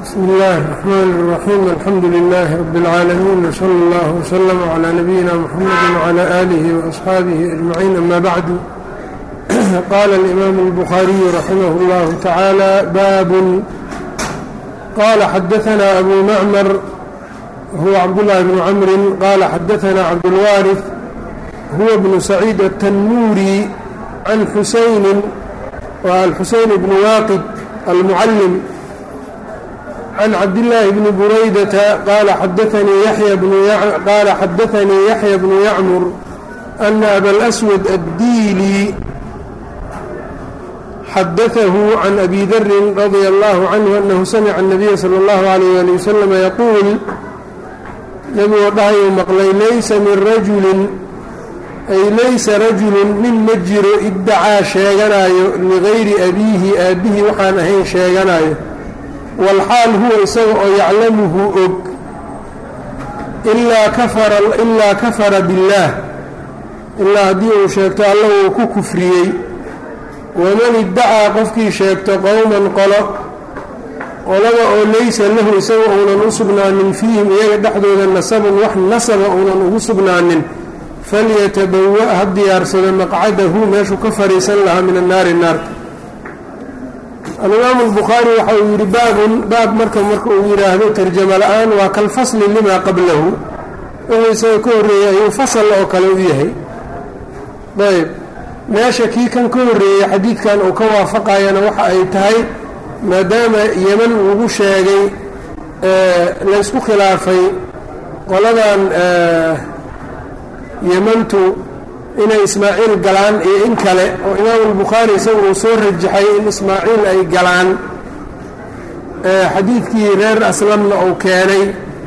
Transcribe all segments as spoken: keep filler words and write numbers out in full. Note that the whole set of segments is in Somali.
بسم الله الرحمن الرحيم. الحمد لله رب العالمين، وصلى الله وسلم على نبينا محمد وعلى آله وأصحابه أجمعين. أما بعد، قال الإمام البخاري رحمه الله تعالى: باب. قال: حدثنا أبو معمر هو عبد الله بن عمرو قال حدثنا عبد الوارث هو ابن سعيد التنوري عن حسين والحسين بن واقد المعلم عن عبد الله بن بريدة قال حدثني يحيى بن يع... قال حدثني يحيى بن يعمر أن أبا الأسود الديلي حدثه عن أبي ذر رضي الله عنه أنه سمع النبي صلى الله عليه وسلم يقول: نبي وضعي مقلي ليس من رجل أي ليس رجل من مجر ادعى شيغنايو لغير أبيه آبه وحان أهين شيغنايو والحال هو إساء يعلمه أب إلا كفر إلا كفر بالله إلا هديه شيكت الله وككفريي. ومن ادعى قفكي شيكت قوما قال ولما ليس له إساء أولا نصبنا من فيهم يدحدوا ذا النسب وحن نسب أولا نصبنا من فليتبوأ هدي أرسل مقعده ماشو كفر يسلها من النار النار. الإمام البخاري وحاول باب باب مركب مركب يراهدو ترجمة الآن وكالفصل لما قبله ويسيكون يفصل أو كالويه. طيب ماشا كي كان كوري حديث كان أو كوافقا ينوحا أي تهي ما دام يمن وغشاقي آه ليسكو خلافي ولدان آه يمنتو inay ismaaciil galaan iyo in kale oo imaam al-Bukhari isagu uu soo rajaxay in ismaaciil ay galaan ee xadiidkii reer aslamna uu keenay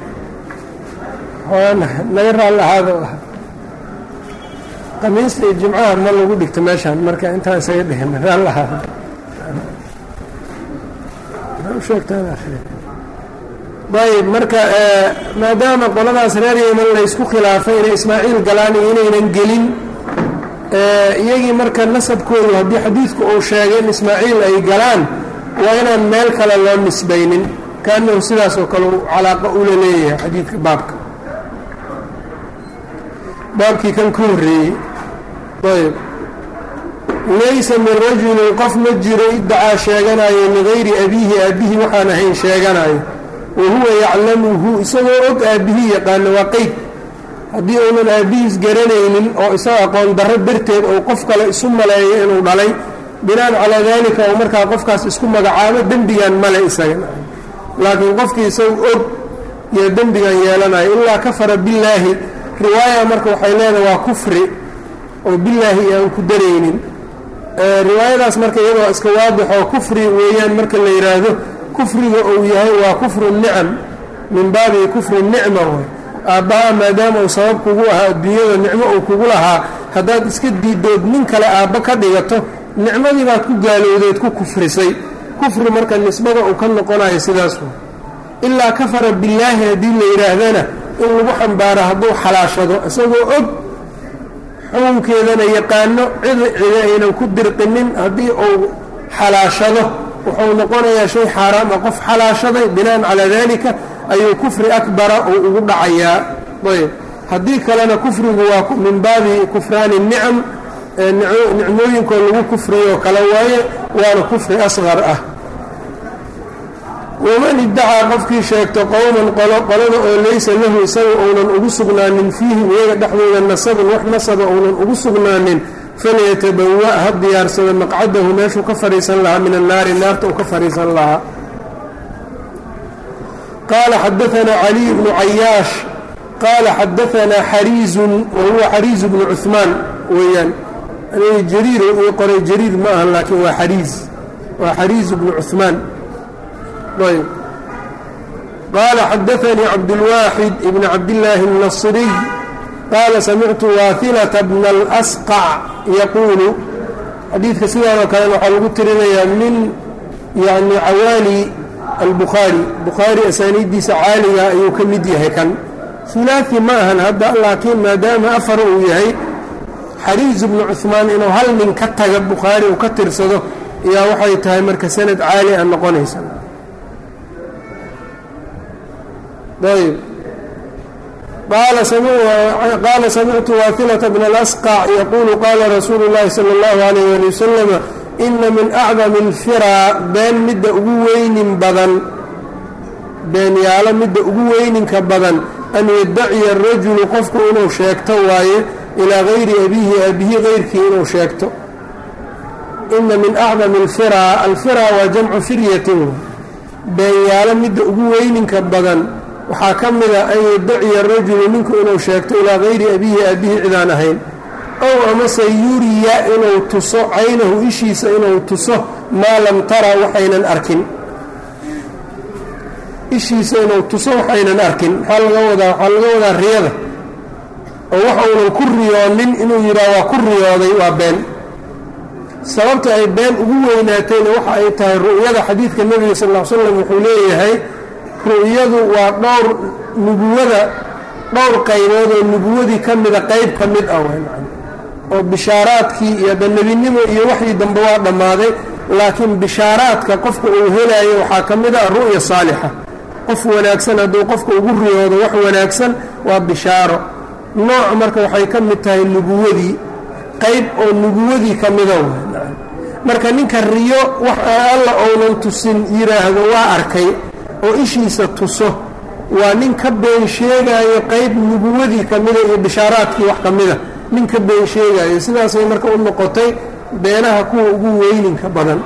hoona naga lahado qamiista jimcaha ma lagu dhigto meeshan marka inta isaga dhigin reer lahado ma sheegtaan akhir bayb marka maadaama qoladaas reer yemen la isku khilaafay inay ismaaciil galaan iyo inaynan gelin iyagii marka nasabkoodu haddii xadiidku uu sheegay in ismaaciil ay galaan waa inaan meel kale loo nisbaynin kaanahu sidaas oo kale calaaqa ula leeyahay xadiidka baabka baabkii kan ka horreeyey. ayb laysa min rajulin qof ma jiro iddacaa sheeganayo ligayri abiihi aabbihi waxaan ahayn sheeganayo wahuwa yaclamuhu isagoo og aabbihii yaqaano waa qeyd haddii uunan aabbihiis garanaynin oo isaga aqoon darro darteed oo qof kale isu maleeyo inuu dhalay binaan calaa daalika oo markaa qofkaas isku magacaabo dembigan male isaga. laakiin qofkii isaga og iyo dembigan yeelanayo ilaa kafara billaahi riwaaya marka waxay leedahay waa kufri oo billaahi aan ku daraynin. riwaayadaas marka iyadoo iska waadix oo kufri weeyaan marka la yidhaahdo kufriga uu yahay waa kufru nicam min baabi kufri nicma way aabbaha maadaama uu sabab kugu ahaa adduunyada nicmo uu kugu lahaa haddaad iska diidood nin kale aabba ka dhigato nicmadii baad ku gaalowdeed ku kufrisay. kufri marka nisbada uu ka noqonayo sidaas wa ilaa kafara billaahi haddii la yidhaahdana in lagu xambaaro hadduu xalaashado isagoo og xukunkeedana yaqaano cid cida aynan ku dirqinin haddii uu xalaashado wuxuu noqonayaa shay xaaraam ah qof xalaashaday binaan calaa daalika ayuu kufri akbara oo ugu dhacayaa. ayb haddii kalena kufrigu waa min baabi kufraani nicam nicmooyinkoo lagu kufriyo kale waaye waana kufri asqar ah. waman iddacaa qofkii sheegto qowman qolo qolada oo laysa lahu isaga uunan ugu sugnaanin fiihim iyaga dhexdooda nasabun wax nasaba uunan ugu sugnaanin falyatabawa ha diyaarsado maqcadahu meeshuu ka fadhiisan lahaa min annaari naarta uu ka fadhiisan lahaa. qaala xadaanaa caliy bnu cayaash qaala xadaanaa xariizun wahuwa xariizu bnu cuhmaan weeyaan jariir ii qoray jariir ma aha laakiin waa xariiz waa xariizu bnu cuhmaan. ayb qaala xadaanii cabdulwaaxid ibn cabdillaahi الnasriy qaala samictu waathilata bna alasqac yaquulu xadiidka sidaanoo kalena waxaa lagu tirinayaa min yani cawaali albukhaari bukhaari asaaniiddiisa caaliga ayuu ka mid yahay kan hulaaثi ma ahan hadda laakiin maadaama afar uu yahay xariiz bnu cuhmaan inuu hal nin ka taga bukhaari uu ka tirsado ayaa waxay tahay marka sanad caali a noqonaysa. ayb qaala samictu waasilata bna alasqac yaquulu qaala rasuulu llahi sala allahu alayh ali wasalam ina min acdami alfiraa been midda ugu weynin badan beenyaalo midda ugu weyninka badan an yaddaciya arajulu qofku inuu sheegto waaye ilaa gayri abiihi aabihi gayrkii inuu sheegto ina min acdami alfiraa alfiraa waa jamcu firyatin beenyaalo midda ugu weyninka badan waxaa ka mida an yaddaciya arajulu ninku inuu sheegto ilaa gayri abiihi aabihi cidaan ahayn ow amase yuriya inuu tuso caynahu ishiisa inuu tuso maa lam tara waxaynan arkin ishiisa inuu tuso waxaynan arkin maxaa laga wadaa waxaa laga wadaa riyada oo waxaunan ku riyoonin inuu yidhaah waa ku riyooday waa been sababta ay been ugu weynaatayna waxa ay tahay ru'yada xadiidka nebiga sal ll ly slam wuxuu leeyahay ru'yadu waa dhowr nubuwada dhowr qaybood oo nubuwadii ka mida qayb ka mid ah oo bishaaraadkii iyo danebinimo iyo waxii dambe waa dhammaaday laakiin bishaaraadka qofka uu helaayo waxaa ka mid ah ru'ya saalixa qof wanaagsan hadduu qofka ugu riyoodo wax wanaagsan waa bishaaro nooc marka waxay ka mid tahay nubuwadii qayb oo nubuwadii ka mida marka ninka riyo wax alla ounan tusin yidhaahdo waa arkay oo ishiisa tuso waa nin ka been sheegaayo qayb nubuwadii ka mida iyo bishaaraadkii wax ka mida nin ka been sheegaayo sidaasay marka u noqotay beenaha kuwa ugu weyninka badan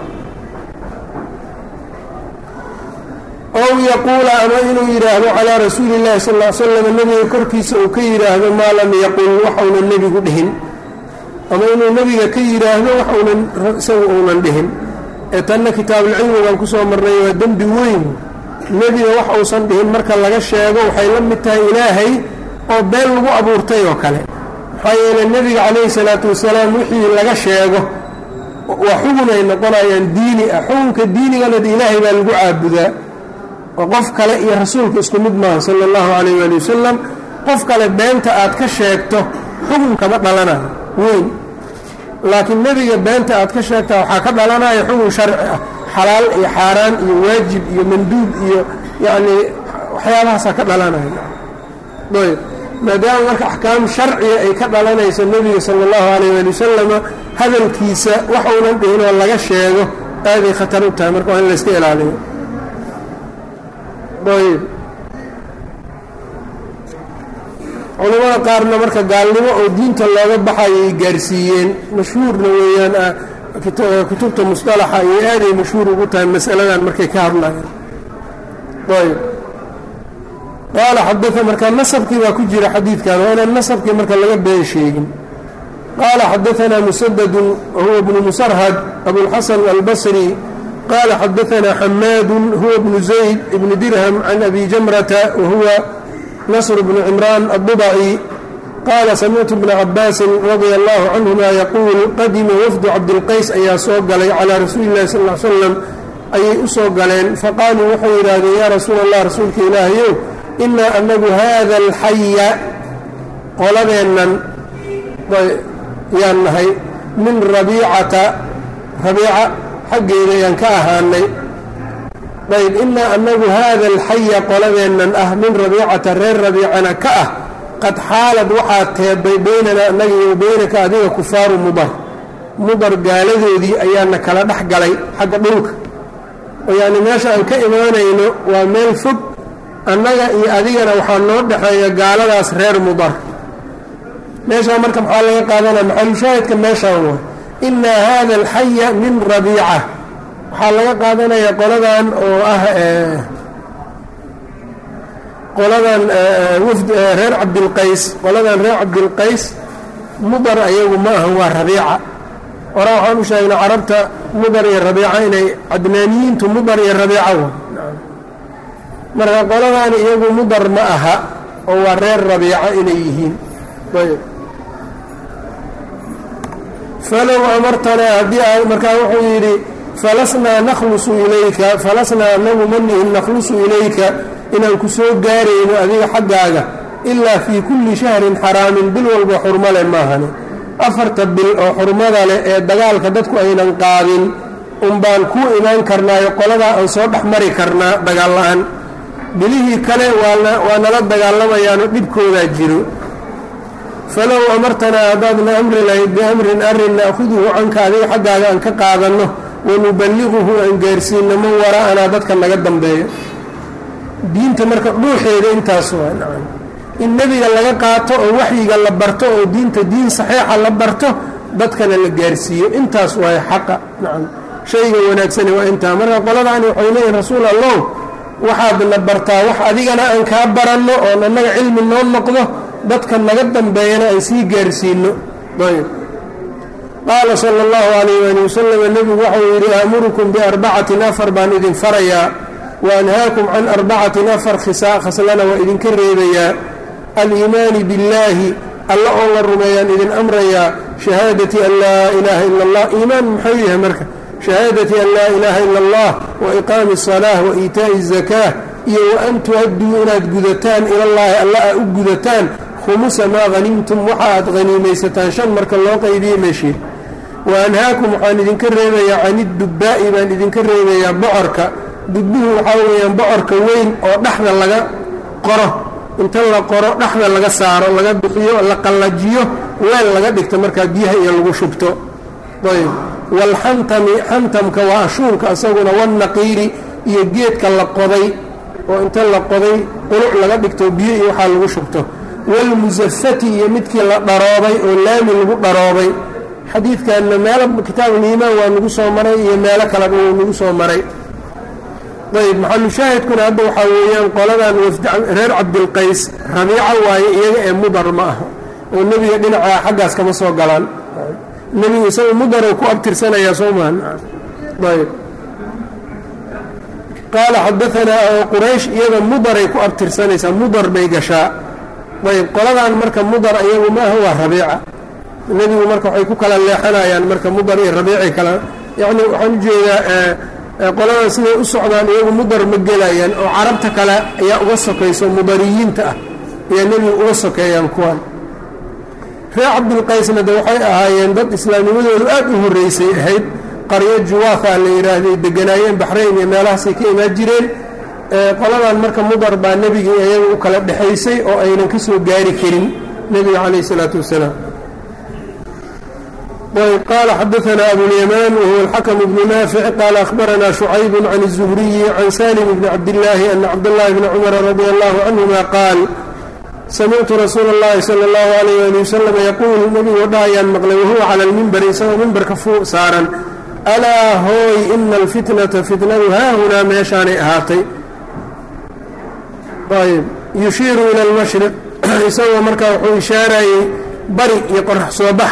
ow yaquula ama inuu yidhaahdo calaa rasuuli illahi sal ll slam nebiga korkiisa uu ka yidhaahdo maa lam yaqul waxaunan nebigu dhihin ama inuu nebiga ka yidhaahdo waxaunan isagu uunan dhihin ee tanna kitaabulcilmi baan kusoo marnay waa dembi weyn nebiga wax uusan dhihin marka laga sheego waxay la mid tahay ilaahay oo been lagu abuurtay oo kale maxaa yeeley nebiga calayhi salaatu wasalaam wixii laga sheego waa xugun ay noqonayaan diini ah xukunka diinigana ilaahay baa lagu caabudaa oo qof kale iyo rasuulka isku mid maaha sala allahu calayh waali wasalam qof kale beenta aad ka sheegto xukun kama dhalanayo weyn laakiin nebiga beenta aad ka sheegtaa waxaa ka dhalanaya xukun sharci ah xalaal iyo xaaraan iyo waajib iyo manduub iyo yacnii waxyaabahaasaa ka dhalanaya ayb maadaama marka axkaam sharciga ay ka dhalanayso nebiga sala allahu calayh waali wasalama hadalkiisa waxuunan dhihin oo laga sheego aaday khatar u tahay marka waa in layska ilaaliyo ayb culamada qaarna marka gaalnimo oo diinta looga baxayay gaarsiiyeen mashhuurna weeyaan ah kutubta musطalaxa iyo aaday mashhuur ugu tahay masaladan markay ka hadlayaan ayb qaala xadaa markaa nasabkii baa ku jira xadiidkan waa inaan nasabkii marka laga been sheegin qaala xadaanaa musadadu wahuwa bnu musarhad abulxasan albasri qaala xadaanaa xamaadu huwa bnu zayd ibni dirham can abi jamrata wahuwa nasr bnu cimraan addubaci qaala samictu bna cabaasin radia allahu canhuma yaquul qadima wafdu cabdilqays ayaa soo galay calaa rasuuli illahi sal l slam ayay u soo galeen faqaaluu waxay yidhaahdeen yaa rasuula allah rasuulka ilaahayow inaa anagu haada alxaya qoladeennan yaan nahay min rabiicata rabiica xaggeeda yaan ka ahaanay ayb inaa anagu haada alxaya qoladeennan ah min rabiicata reer rabiicana ka ah qad xaalad waxaa teeday baynanaa annaga iyo baynaka adiga kufaaru mudar mudar gaaladoodii ayaana kala dhex galay xagga dhulka oo yacni meesha aan ka imaanayno waa meel fog annaga iyo adigana waxaa noo dhexeeya gaaladaas reer mudar meeshaa marka maxaa laga qaadanaya maxalushaahidka meeshaan waa inaa haada alxaya min rabiica waxaa laga qaadanaya qoladan oo ah qoladan wafd reer cabdilqays qoladan reer cabdilqays mudar ayagu ma ahan waa rabiica horaa waxaan u sheegnay carabta mudar iyo rabiica inay cadnaaniyiintu mudar iyo rabiica wa marka qoladaani iyagu mudar ma aha oo waa reer rabiica inay yihiin ayb falow amartanaa haddii a markaa wuxuu yidhi falasnaa nakhlusu ilayka falasnaa anagu manihin nakhlusu ilayka inaan ku soo gaarayno adiga xaggaaga ilaa fii kulli shahrin xaraamin bil walba xurmo leh maahane afarta bil oo xurmada leh ee dagaalka dadku aynan qaadin unbaan kuu imaan karnaayo qoladaa aan soo dhex mari karnaa dagaal la-aan bilihii kale waa nala dagaalamayaanoo dhibkoodaa jiro falow amartanaa haddaadna amri lahayd biamrin arrin na'khuduhu canka adiga xaggaaga aan ka qaadanno wanuballiquhu aan gaarsiinno man waraa'anaa dadka naga dambeeyo diinta marka dhuuxeeda intaas waa nacam in nebiga laga qaato oo waxyiga la barto oo diinta diin saxiixa la barto dadkana la gaarsiiyo intaas waayo xaqa nacam shayga wanaagsani waa intaa marka qoladaani waxay leeyihin rasuul allow waxaadna bartaa wax adigana aan kaa baranno oon annaga cilmi noo noqdo dadka naga dambeeyana aan sii gaarsiinno ayb qaala sala allahu calayh waali wasalam nebigu waxau yidhi aamurukum biarbacatin afar baan idin farayaa wa anhaakum can arbacatin afar khaslana waa idinka reebayaa aliimaani billaahi alla oo la rumeeyaan idin amrayaa shahaadati an laa ilaaha ila allah iimaan muxuu yahay marka shahaadati an laa ilaaha ila allah wa iqaami الصalaah wa iitaa'i الzakaah iyo wa an tu-adduu inaad gudataan ilallaahi alla aa u gudataan khumusa maa hanimtum waxa aad haniimaysataan shan marka loo qaybiye meeshii wa anhaakum waxaan idinka reebayaa can idubbaa'i baan idinka reebayaa bocorka dubbuhu waxaa weeyaan bocorka weyn oo dhexda laga qoro inta la qoro dhexda laga saaro laga bixiyo la qallajiyo weel laga dhigto markaa biyaha iyo lagu shubto ayb waalxantami xantamka waa ashuunka isaguna wannaqiiri iyo geedka la qoday oo inta la qoday quluc laga dhigto biyo iyo waxaa lagu shubto waalmusafati iyo midkii la dharoobay oo laami lagu dharoobay xadiidkanna meelo kitaabuliimaan waa nagu soo maray iyo meelo kaleba wuu nagu soo maray ayb maxalu shaahidkuna hadda waxaa weeyaan qoladan reer cabdilqays rabiica waaye iyaga ee mudar ma aha oo nebiga dhinaca xaggaas kama soo galaan nebigu isaga mudarow ku abtirsanayaa soo mahan ayb qaala xadaanaa oo quraysh iyada mudaray ku abtirsanaysaa mudar bay gashaa ayb qoladan marka mudar iyagu maaha waa rabiica nebigu marka waxay ku kala leexanayaan marka mudar iyo rabiicay kala yacni waxaan ujeedaa qoladan siday u socdaan iyagu mudar ma gelayaan oo carabta kale ayaa uga sokayso mudariyiinta ah ayaa nebigu uga sokeeyaan kuwan reer cabdilqaysna de waxay ahaayeen dad islaamnimadoodu aad u horreysay ahayd qaryo juwaatha la yidhaahday deganaayeen baxrayn iyo meelahaasay ka imaan jireen qoladan marka mudar baa nebiga iyaga u kala dhexaysay oo aynan ka soo gaari karin nebiga calayh isalaatu wassalaam ayb qaala xadaanaa abulyamaan wahuwa alxakm bnu naafic qaala akhbaranaa shucayb can الzuhriyi can salim bni cabdillaahi ana cabdاllahi bni cumara radi allahu canhuma qaal samictu rasuula اllahi salى اllahu alayh ali wasalam yaquul nebigu dhahayaan maqlay wahuwa cala lmimbari isagoo mimbarka fuu saaran alaa hooy ina alfitnata fitnadu haahunaa meeshaanay ahaatay ayb yushiiru ila almashriq isagoo markaa wuxuu ishaarayey bari iyo qorax soo bax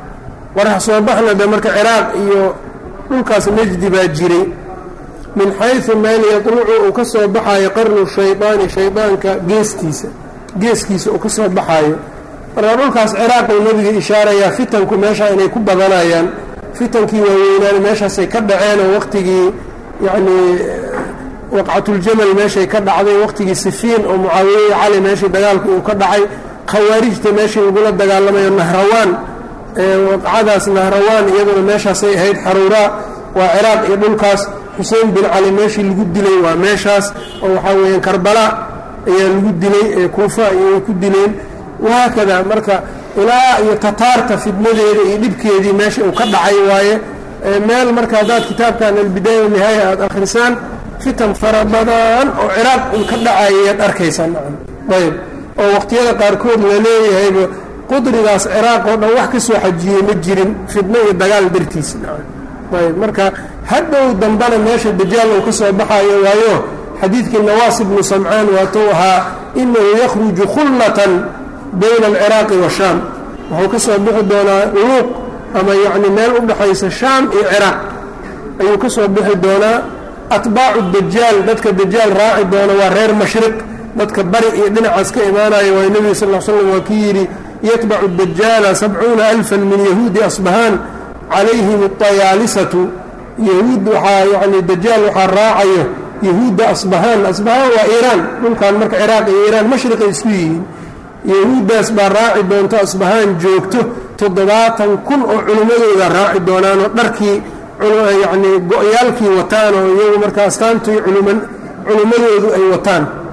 qorax soo baxna de marka ciraaq iyo dhulkaas najdi baa jiray min xaysu meel yatlucu uu ka soo baxaayo qarnu shaydaani shaydaanka geestiisa geeskiisa uu ka soo baxaayo marka dhulkaas ciraaq uu nebiga ishaarayaa fitanku meesha inay ku badanayaan fitankii waaweynaan meeshaasay ka dhaceen oo waqtigii yacnii waqcatuljamal meeshay ka dhacday waqtigii sifiin oo mucaawiye cali meeshii dagaalku uu ka dhacay khawaarijta meeshii lagula dagaalamayo nahrawaan waqcadaas nahrawaan iyaduna meeshaasay ahayd xaruuraa waa ciraaq iyo dhulkaas xuseen bin cali meeshii lagu dilay waa meeshaas oo waxaa weeyaan karbala ayaa lagu dilay ee kuufa ayay ku dileen wahaakada marka ilaa iyo tataarta fidnadeeda iyo dhibkeedii meesha uu ka dhacay waaye meel marka haddaad kitaabkan albidaaya wanihaaya aada akhrisaan fitan fara badan oo ciraaq un ka dhacayayaad arkaysaan ayb oo waqtiyada qaarkood la leeyahayba qudrigaas ciraaq oo dhan wax ka soo xajiyey ma jirin fidno iyo dagaal dartiis ayb marka hadhow dambana meesha dajaal uu ka soo baxayo waayo xadiidkii nawaas ibnu samcaan waatuu ahaa inahu yakhruju khullatan bayna alciraaqi washaam wuxuu ka soo bixi doonaa luuq ama yacni meel u dhexaysa shaam iyo ciraaq ayuu ka soo bixi doonaa atbaacu dajaal dadka dajaal raaci doona waa reer mashriq dadka bari iyo dhinacaas ka imaanaya waa nebiga sal l slam waa kii yidhi yatbacu dajaala sabcuuna alfan min yahuudi asbahaan calayhim atayaalisatu yahuud waxaa yani dajaal waxaa raacayo yahuudda asbahaan asbahaan waa iiraan dhulkan marka ciraaq iyo iiraan mashriqay isku yihiin yahuuddaas baa raaci doonto asbahaan joogto toddobaatan kun oo culimmadooda raaci doonaanoo dharkii yacni go-yaalkii wataan oo iyagu marka astaantii culima culimmadoodu ay wataan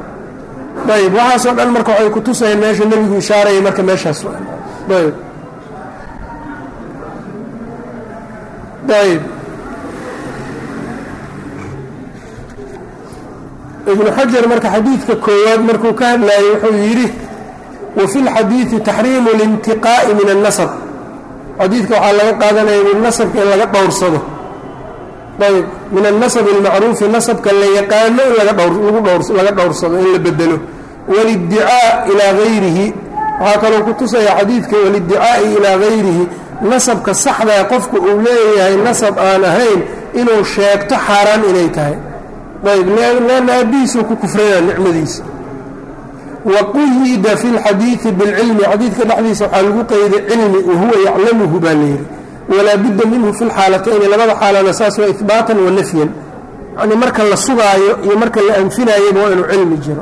ayb waxaasoo dhan marka waxay ku tusayeen meesha nebigu ishaarayay marka meeshaas ayb ayb ibnu xajar marka xadiidka koowaad markuu ka hadlayay wuxuu yidhi wafi lxadiidi taxriimu اlintiqaa'i min الnasb xadiidka waxaa laga qaadanaya min nasabka in laga dhowrsado ayb min الnasb اlmacruufi nasabka la yaqaano in laga dhowrsado in la bedelo wاlاdicaa ilaa gayrihi waxaa kaloo ku tusaya xadiidka wاlاdicaa'i ilaa gayrihi nasabka saxdaa qofka uu leeyahay nasab aan ahayn inuu sheegto xaaraan inay tahay ayb leanna aabbihiisuu ku kufraya nicmadiisa waquyida fi اlxadiidi biاlcilmi xadiidka dhexdiisa waxaa lagu qeyday cilmi wahuwa yaclamuhu baa layidhi walaa budda minhu fi lxaalatayni labada xaalana saas waa ihbaatan wa nafyan yani marka la sugaayo iyo marka la anfinayaba waa inuu cilmi jiro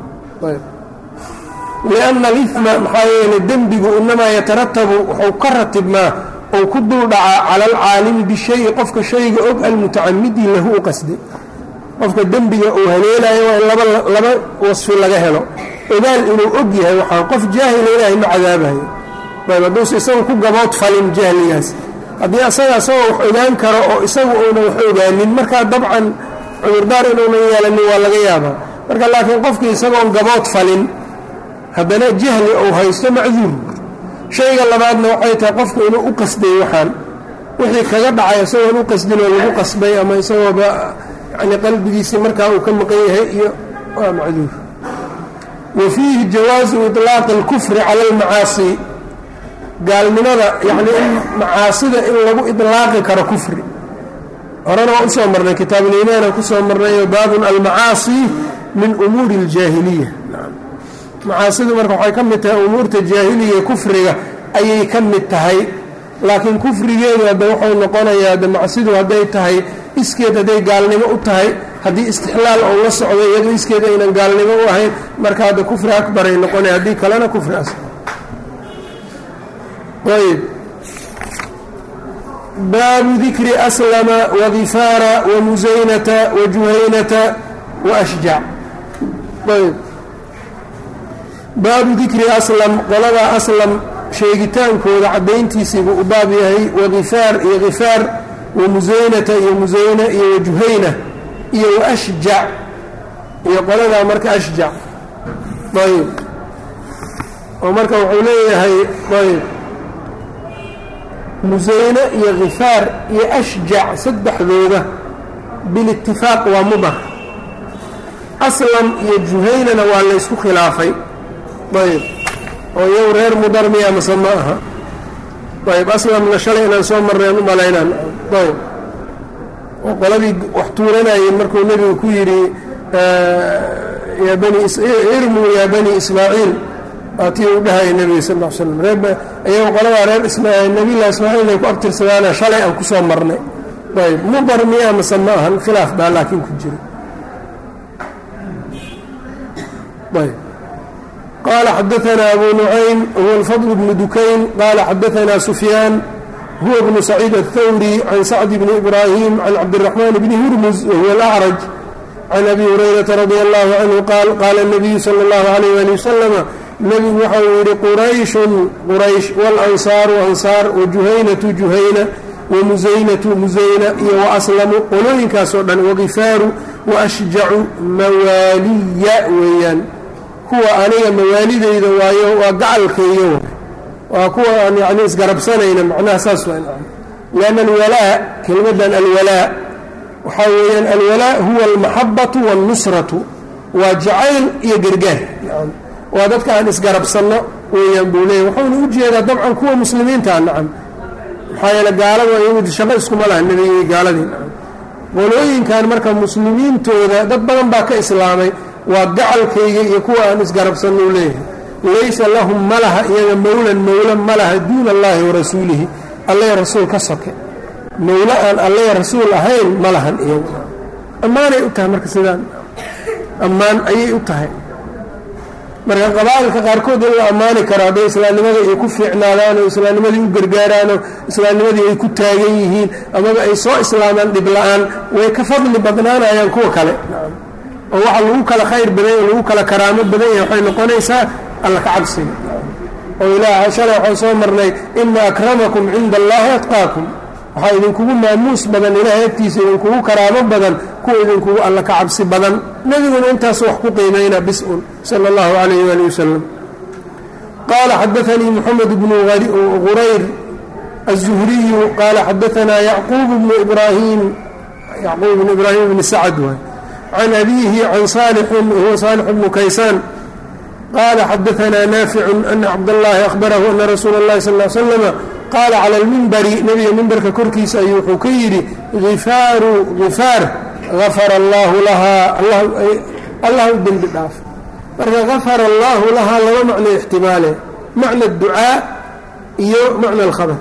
lianna alihma maxaa yeelay dembigu inamaa yataratabu wuxuu ka ratibmaa ou ku dul dhacaa cala alcaalimi bishayi qofka shayga og almutacamidi lahu u qasday qofka dembiga uu haleelayo waa in laba laba wasfi laga helo ogaal inuu og yahay waxaa qof jaahila ilaahay ma cadaabayo ayb hadduuse isagu ku gabood falin jahligaas haddii asaga isagoo wax ogaan karo oo isagu uunan wax ogaanin markaa dabcan cudurdaar inuunan yeelanin waa laga yaabaa marka laakiin qofkii isagoon gabood falin haddana jahli uu haysto macduur shayga labaadna waxay tahay qofku inuu u qasday waxaan wixii kaga dhacay isagoon u qasdin oo lagu qasbay ama isagooba yani qalbigiisii markaa uu ka maqan yahay iyo waa macduur wa fiihi jawaazu iطlaaqi اlkufri cala almacaasi gaalnimada yani in macaasida in lagu iطlaaqi karo kufri horena waa usoo marnay kitaabuliimaan aan kusoo marnayo baabun almacaasi min umuuri اljaahiliya macaasidu marka waxay ka mid tahay umuurta jaahiliya kufriga ayay ka mid tahay laakiin kufrigeedu hadda wuxuu noqonayaa de macsidu hadday tahay iskeed hadday gaalnimo u tahay haddii istixlaal ou la socdo iyadoo iskeed aynan gaalnimo u ahayn marka hadda kufri akbaray noqonaya haddii kalena kufri asqar ayb baabu dikri aslama wadifaara wamusaynata wajuhaynata waashjac ayb baabu dikri aslam qoladaa aslam sheegitaankooda caddayntiisiibuu u baab yahay wadifaar iyo difaar wamusaynata iyo musayna iyo wajuhayna iyo waashjac iyo qoladaa marka ashjac ayb oo marka wuxuu leeyahay ayb musayne iyo difaar iyo ashjac saddexdooda bilitifaaq waa mudar aslam iyo juhaynana waa laysku khilaafay ayb oo iyagu reer mudar miya mase ma aha ayb aslamna shalay inaan soo marneen u malaynaan ayb oo qoladii wax tuuranayeen markuu nebigu ku yidhi yaa bani irmuu yaa bani ismaaciil waatii uu dhahaya nebiga sal l slam iyagu qoladaa reer nebilah ismaaciil ay ku abtirsadaana shalay aan ku soo marnay ayb mudar miya mase ma ahan khilaaf baa laakiin ku jira ayb qال xdثna أbو نعيم هو الفضل بن دukayn qال xdثna سفyاn هو بن سعيد الثوري عن سعد بن إبراهيم عن عبدالرحمن بن هرمز وهو الأعرج عن أbي هريرة رضي الله عنه qال qال النبي صلى الله عليه وaلي وسلم نبgu waxau yihi qرayش qرayش والأنصاaر أنصاaر وجuhayنة جuhayنة ومuزayنة muزayنة iyo وأسلم qolooyinkaasoo dhan وغifاaru وأشجacu mawaaliya weeyaan kuwa aniga mawaalidayda waayo waa gacalkayga waa kuwa aan yani isgarabsanayna macnaha saas waa lianna alwalaa kelimadan alwalaa waxaa weeyaan alwalaa huwa almaxabatu waاlnusratu waa jacayl iyo gargaar waa dadka aan isgarabsanno weeyaan buu leeyahy wuxuuna u jeedaa dabcan kuwa muslimiintaa nacam maxaa yeele gaalada iyagu shaqo iskuma laha nebigii gaaladii nacam qolooyinkan marka muslimiintooda dad badan baa ka islaamay waa gacalkayga iyo kuwa aan isgarabsanno u leeyahay laysa lahum malaha iyaga mowlan mowla malaha duuna allaahi warasuulihi alle rasuul ka soke mowla aan alle rasuul ahayn ma lahan iyaga ammaanay u tahay marka sidaan ammaan ayay u tahay marka qabaa'ilka qaarkood in la ammaani karo hadday islaamnimada ay ku fiicnaadaan oo islaamnimadii u gargaaraanoo islaamnimadii ay ku taagan yihiin amaba ay soo islaamaan dhib la-aan way ka fadli badnaanayaan kuwa kale oo waxa lagu kala khayr badan yahay lagu kala karaamo badan yahay waxay noqonaysaa alla ka cabsiga oo ilaahay shalay waxaan soo marnay inna akramakum cinda allahi atqaakum waxaa idinkugu maamuus badan ilaahay agtiisa idinkugu karaamo badan kuwa idinkugu alla ka cabsi badan nebiguna intaas wax ku qiimayna bis-un sala allahu calayhi waalihi wasalam qaala xadaanii moxamed bnu gurayr الزهري قال حدثنا يعقوب بن إبراهيم يعقوب بن إبراهيم بن سعد عن أبيه عن صالح وهو صالح بن كيسان قال حدثنا نافع أن عبد الله أخبره أن رسول الله صلى الله عليه وسلم قال على المنبر نبي منبر ككركيس أي حكير غفار غفار غفر الله لها الله الله الدين بالعاف غفر الله لها لو معنى احتماله معنى الدعاء iyo معنى الخبر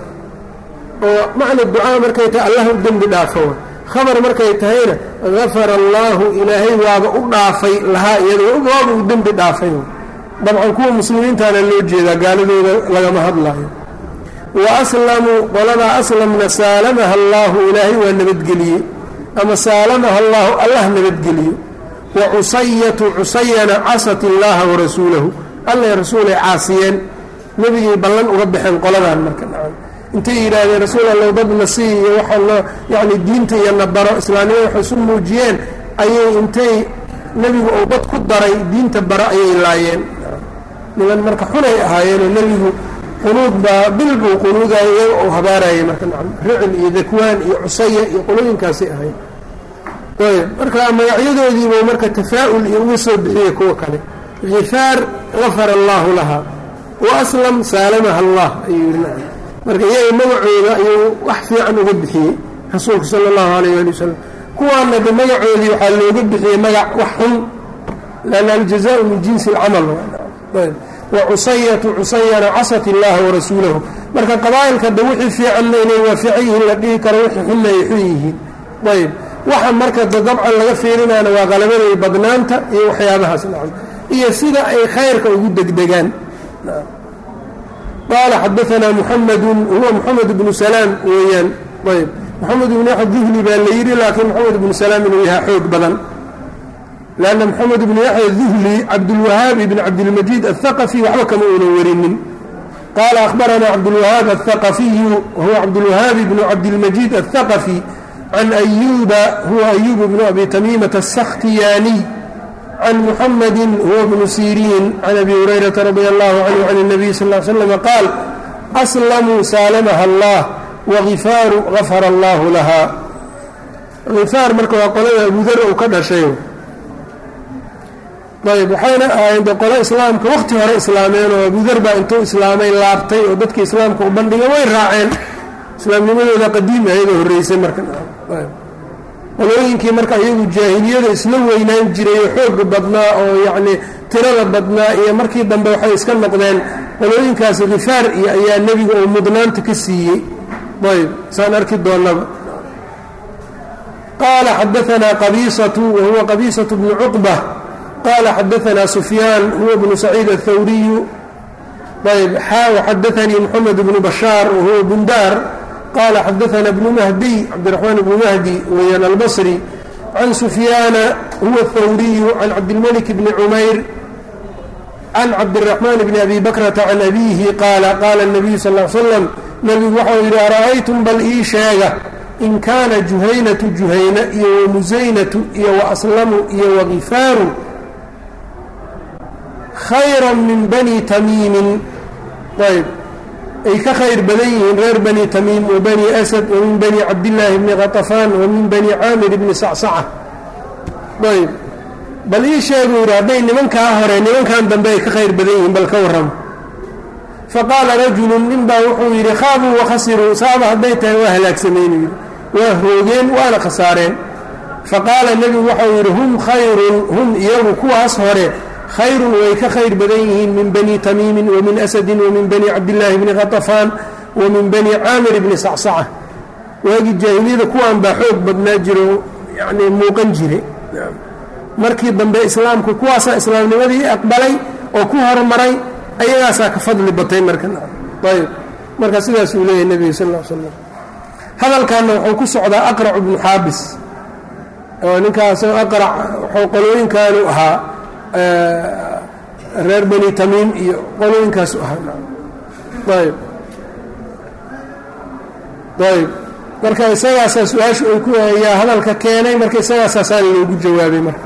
oo macna ducaa markay tahay allahu dembi dhaafo khabar markay tahayna gafara allahu ilaahay waaba u dhaafay lahaa iyadoo waaba u dembi dhaafay dabcan kuwa muslimiintaana loo jeedaa gaaladooda lagama hadlayo wa aslamu qolada aslamna saalamaha allahu ilaahay waa nabadgeliyey ama saalamaha allahu allah nabadgeliyo wa cusayatu cusayana casat illaha warasuulahu alla rasuulay caasiyeen nebigii ballan uga baxeen qoladan marka intay yidhaahdeen rasuul allow dadna sii iyo waxaa loo yacni diinta iyo nabaro islaamnimada waxay isu muujiyeen ayay intay nebigu uu dad ku daray diinta baro ayay laayeen niman marka xunay ahaayeenoo nebigu qunuud baa bil buu qunuudaya iyaga uu habaarayay marka nacam ricil iyo dakwaan iyo cusaya iyo qolooyinkaasay ahayd ayb marka magacyadoodiibuu marka tafaa'ul iyo uga soo bixiyey kuwa kale gifaar gafara allaahu lahaa wa aslam saalamaha allah ayuu yidhi nacam marka iyaga magacooda ayuu wax fiican uga bixiyey rasuulku sala allahu alayh ali wasalam kuwaana de magacoodii waxaa looga bixiyey magac wax xun lanna aljazaau min jinsi alcamal wa cusayatu cusayana casat illaha warasuulahu marka qabaa'ilka de wixii fiicanna inay waafican yihiin la dhihi karo wixii xunna ay xun yihiin ayb waxa marka de dabcan laga fiirinaana waa qalabada iyo badnaanta iyo waxyaabahaas nacam iyo sida ay khayrka ugu degdegaan قال حدثنا محمد هو محمد بن سلام ويان طيب محمد بن يحيى الذهلي بان ليري لكن محمد بن سلام انه يها حوق بدن لأن محمد بن يحيى الذهلي عبد الوهاب بن عبد المجيد الثقفي وحكم منورين قال أخبرنا عبد الوهاب الثقفي وهو عبد الوهاب بن عبد المجيد الثقفي عن أيوب هو أيوب بن أبي تميمة السختياني عن محمد هو ابن سيرين عن أبي هريرة رضي الله عنه عن النبي صلى الله عليه وسلم قال أسلموا سالمها الله وغفار غفر الله لها غفار مركوا قولنا أبو ذر وكذا شيء طيب وحين عند قول إسلام كوقت هراء إسلامين وأبو ذر بقى أنتو إسلامين لابطي وبدك إسلام كوبندي وين راعين إسلام نموذج قديم هذا الرئيس مركنا طيب qolooyinkii marka iyagu jaahiliyada isla weynaan jiray oo xoog badnaa oo yacni tirada badnaa iyo markii dambe waxay iska noqdeen qolooyinkaas gifaar iyo ayaa nebiga oo mudnaanta ka siiyey ayb saan arki doonaba qaala xadaanaa qabiisatu wahuwa qabiisatu bnu cuqba qaala xadaanaa sufyaan huwa bnu saciid aلthawriyu ayb xaa waxadaanii moxamed bnu bashaar wahuwa bundaar قال حدثنا ابن مهدي عبد الرحمن بن مهدي ويان البصري عن سفيان هو الثوري عن عبد الملك بن عمير عن عبد الرحمن بن أبي بكرة عن أبيه قال قال النبي صلى الله عليه وسلم نبي وحو إذا رأيتم بل إيشاغة إن كان جهينة جهينة إيا ومزينة إيا وأسلم إيا وغفار خيرا من بني تميم طيب ay ka khayr badan yihiin reer bani tamiim wa bani asad wa min bani cabdillaahi bni khatafaan wa min bani caamir bni sacsaca ayb bal ii sheegu yidhi hadday nimankaa hore nimankan dambe ay ka khayr badan yihiin bal ka warramo faqaala rajulun nin baa wuxuu yidhi khaabuu wakhasiruu saaba hadday tahay waa halaagsameen yidhi waa hoogeen waana khasaareen faqaala nebigu waxau yidhi hum khayrun hum iyagu kuwaas hore khayrun way ka khayr badan yihiin min bani tamiimin wa min asadin wa min bani cabdillaahi bni khatafaan wa min bani caamir bni sacsaca waagii jaahiliyada kuwaan baa xoog badnaa jiro yacnii muuqan jire markii dambe islaamku kuwaasaa islaamnimadii aqbalay oo ku horumaray ayagaasaa ka fadli batay marka ayb marka sidaasuu leeyahay nebiga sal ll ly slam hadalkaana wuxuu ku socdaa aqrac bnu xaabis oo ninkaas aqrac wuxuu qolooyinkaanu ahaa reer bani tamiim iyo qolooyinkaasu ahaa ayb ayb marka isagaasaa su-aasha uu ku yaa hadalka keenay marka isagaasaasaa loogu jawaabay marka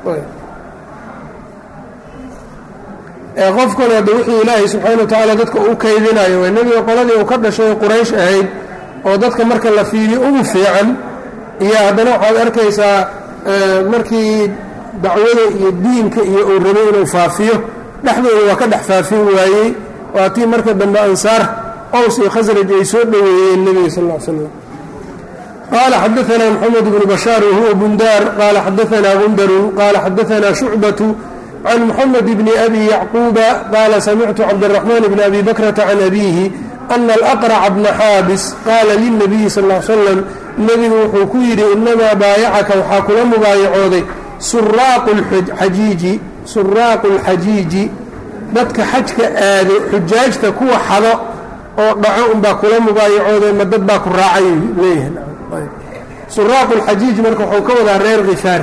ee qofkan hadda wixii ilaahay subxaana wa tacaala dadka uu kaydinayo waa nebiga qoladii uu ka dhashay quraysh ahayd oo dadka marka la fiiriyo ugu fiican iyo haddana waxaad arkaysaa markii dacwada iyo diinka iyo uu rabay inuu faafiyo dhexdooda waa ka dhex faafin waayey waa tii marka dambe ansaar aws iyo khasraj ay soo dhoweeyeen nebiga sal ll ly slam qaala xadaanaa moxamed bnu bashaar wahuwa bundaar qaala xadaanaa gundarun qaala xadaanaa shucbatu can moxamed bni abi yacquuba qaala samictu cabdiraxmaan bni abi bakrata can abiihi ana alaqraca bna xaabis qaala lilnabiyi sal ll ly slam nebigu wuxuu ku yidhi inamaa baayacaka waxaa kula mubaayacooday suraaqu xajiiji suraaqu lxajiiji dadka xajka aado xujaajta kuwa xado oo dhaco unbaa kula mubaayacooday ma dad baa ku raacay leeyahay suraaqu lxajiij marka wuxuu ka wadaa reer khifaar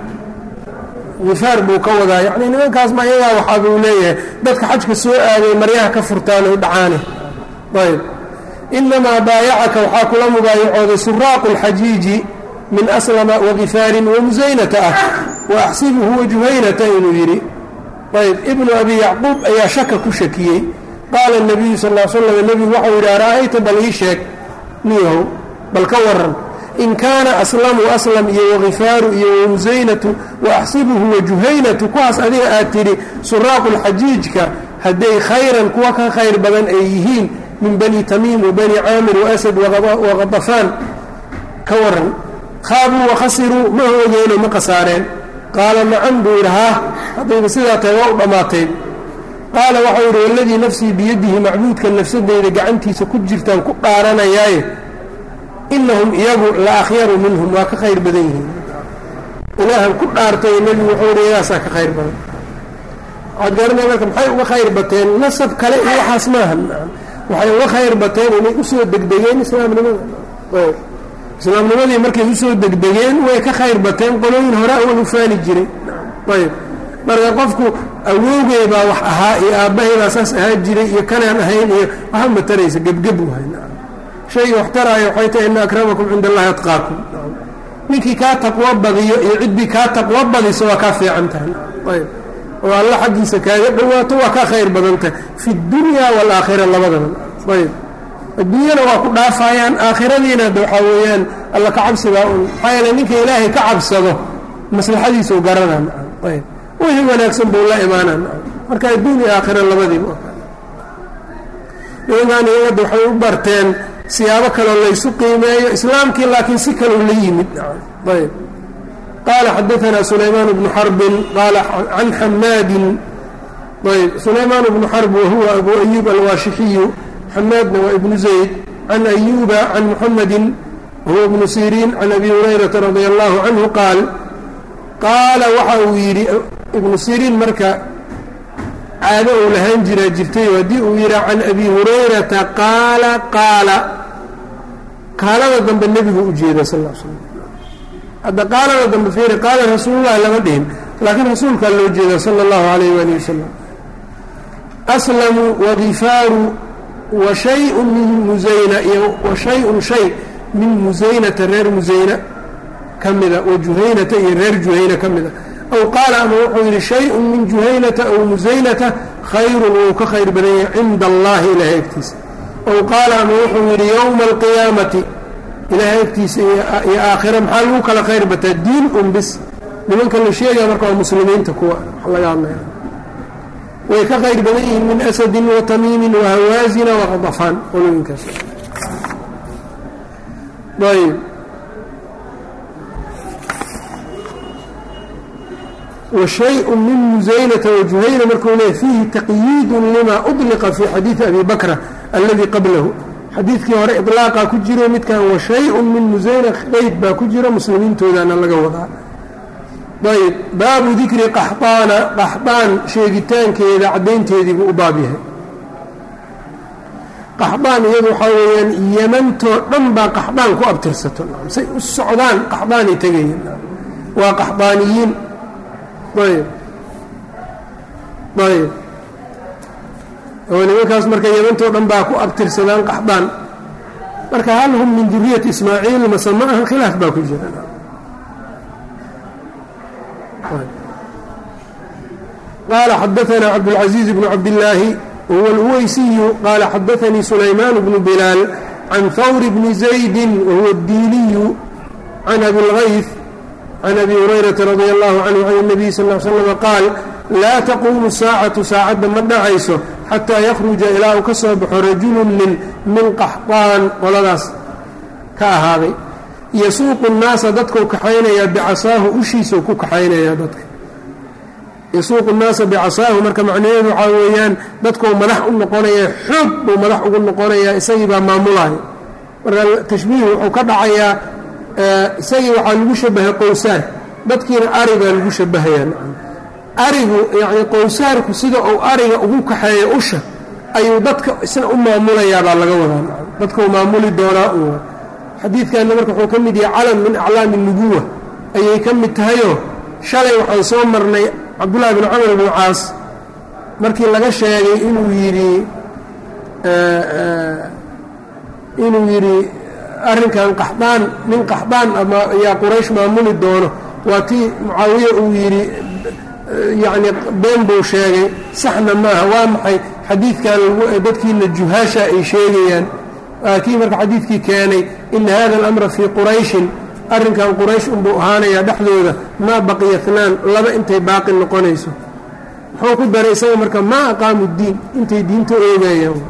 khifaar buu ka wadaa yacni nimankaas ma iyagaa waxaa buu leeyahay dadka xajka soo aaday maryaha ka furtaan oo dhacaane ayb inamaa baayacaka waxaa kula mubaayacooday suraaqu lxajiiji min aslama wakifaarin wamusaynata ah wa axsibuhu wajuhaynata inuu yidhi ayb ibnu abi yacquub ayaa shaka ku shakiyey qaala nabiyu sal l slam nebigu waxau yidhi ara'ayta bal ii sheeg niyahow bal ka waran in kaana aslamu aslam iyo wakifaaru iyo wamusaynatu wa axsibuhu wajuhaynatu kuwaas adiga aad tidhi suraaqu lxajiijka hadday khayran kuwa ka khayr badan ay yihiin min bani tamiim wa bani caamir waasad waqadafaan ka waran khaabuu wakhasiruu ma hoogeeno ma khasaareen qaala nacam buu yidhi haa haddayba sidaa tahay waa u dhammaatay qaala waxau yidhi waladii nafsii biyadihi macbuudka nafsadeyda gacantiisa ku jirtaan ku dhaaranayaaye inahum iyagu la akhyaru minhum waa ka khayr badan yihiin ilaahan ku dhaartay nebigu wuxuu yidhi iyagaasaa ka khayr badan waxaad garanay marka maxay uga khayr bateen nasab kale iyo waxaas maahan waxay uga khayr bateen inay usoo degdegeen islaamnimada islaamnimadii markay usoo degdegeen way ka khayr bateen qolooyin hore awal u faani jiray ayb marka qofku awowgey baa wax ahaa iyo aabbahay baa saas ahaa jiray iyo kanaan ahayn iyo waxa mataraysa gebgeb u hay shayga wax taraayo waxay tahay ina akramakum cinda allahi atqaakum ninkii kaa taqwo badiyo iyo ciddii kaa taqwo badiso waa kaa fiican tahay ayb oo alla xaggiisa kaaga dhowaato waa kaa khayr badan tahay fi dunya waalaakhira labadaba ayb adduunyana waa ku dhaafayaan aakhiradiina de waxaa weeyaan alla ka cabsigaa un maxaa yeele ninka ilaahay ka cabsado maslaxadiisau garanaa ayb wixii wanaagsan buu la imaanaa marka adduunya aakhira labadiiba nimankaan iyagada waxay u barteen siyaabo kaloo laysu qiimeeyo islaamkii laakiin si kalou la yimid ayb qaala xadaanaa sulaymaan bnu xarbin qaala can xamaadin ayb sulaymaan bnu xarb wahuwa abu ayuub alwaashixiyu xamaadna waa ibnu zayd can ayuuba can muxamedin wahuwa ibnu siriin can abi hurayrata radi allahu canhu qaal qaala waxa uu yidhi ibnu siriin marka caado uu lahaan jiraa jirtay haddii uu yidhaa can abi hurayrata qaala qaala qaalada dambe nebigu u jeeda sal l slam hadda qaalada dambe fiiri qaala rasuulullahi lama dhihin laakiin rasuulkaa loo jeeda sala allahu alayh waali wasalam aslamu wakifaaru wa shayun min musayna iyo wa shay-un shay min musaynata reer musayna ka mida wa juhaynata iyo reer juhayna ka mida aw qaala ama wuxuu yidhi shay-un min juhaynata aw musaynata khayrun wuu ka khayr badan yahay cinda allahi ilaahay agtiisa aw qaala ama wuxuu yidhi yowma alqiyaamati ilaahay agtiisa iyo aakhira maxaa lagu kala khayr bataa diin un bis nimanka la sheegaya marka waa muslimiinta kuwa laga hadlaya way ka khayr badan yihiin min asadin wa tamiimin wa hawaasina wa qadafaan qolooyinkaas ayb وشhayء min muزaynةa وjuhayna markuu leey fiihi تaqyiid lima طلqa fي xadiiثi abi bakra اladii qablahu xadiidkii hore iطlaaqa ku jiro midkan وashayء min musayna qeyd baa ku jira muslimiintoodana laga wadaa ayb baabu dikri qaxطaana qaxطaan sheegitaankeeda caddaynteediibuu u baab yahay qaxطaan iyadu waxaa weeyaan yamantoo dhan baa qaxطaan ku abtirsato say u socdaan qaxطaanay tegayeen waa qaxdaaniyiin ayb ayb oo nimankaas marka yamantoo dhan baa ku abtirsadaan qaxdaan marka hal hum min duriyati ismaaciil mase ma aha khilaaf baa ku jira qaala xadaanaa cabdاlcaزiiz bnu cabdillaahi wahuwa اlweysiyu qaala xadaanii sulaymaan bnu bilaal can hawr bni zaydi wahuwa اdiiniyu can abi اlgayth can abi hurayrata radia allahu canhu can الnabiy sal ll slm qaal laa taquumu saacatu saacadda ma dhacayso xataa yakhruja ilaa uu ka soo baxo rajulun nin min qaxdaan qoladaas ka ahaaday yasuuqu nnaasa dadkuu kaxaynayaa bicasaahu ushiisau ku kaxaynayaa dadka yasuuqu nnaasa bicasaahu marka macnaheedu waxaa weeyaan dadkuu madax u noqonayaa xoog buu madax ugu noqonayaa isagii baa maamulaayo marka tashbiih wuxuu ka dhacayaa isagii waxaa lagu shabahay qowsaar dadkiina ari baa lagu shabahayaa arigu yacni qowsaarku sida uu ariga ugu kaxeeyo usha ayuu dadka isna u maamulayaa baa laga wadaa dadka uu maamuli doonaa u xadiidkanna marka wuxuu ka mid yahay calam min aclaami nubuwa ayay ka mid tahayoo shalay waxaan soo marnay cabdullaahi bn camar bnu caas markii laga sheegay inuu yidhi inuu yidhi arrinkan qaxdaan nin qaxdaan ama ayaa quraysh maamuli doono waa tii mucaawiye uu yidhi yacni been buu sheegay saxna maaha waa maxay xadiidkan dadkiina juhaasha ay sheegayaan waa kii marka xadiidkii keenay ina hada alamra fii qurayshin arrinkan quraysh unbuu ahaanayaa dhexdooda maa baqiya tnaan laba intay baaqi noqonayso muxuu ku daray isaga marka maa aqaamu ddiin intay diinta oogayaan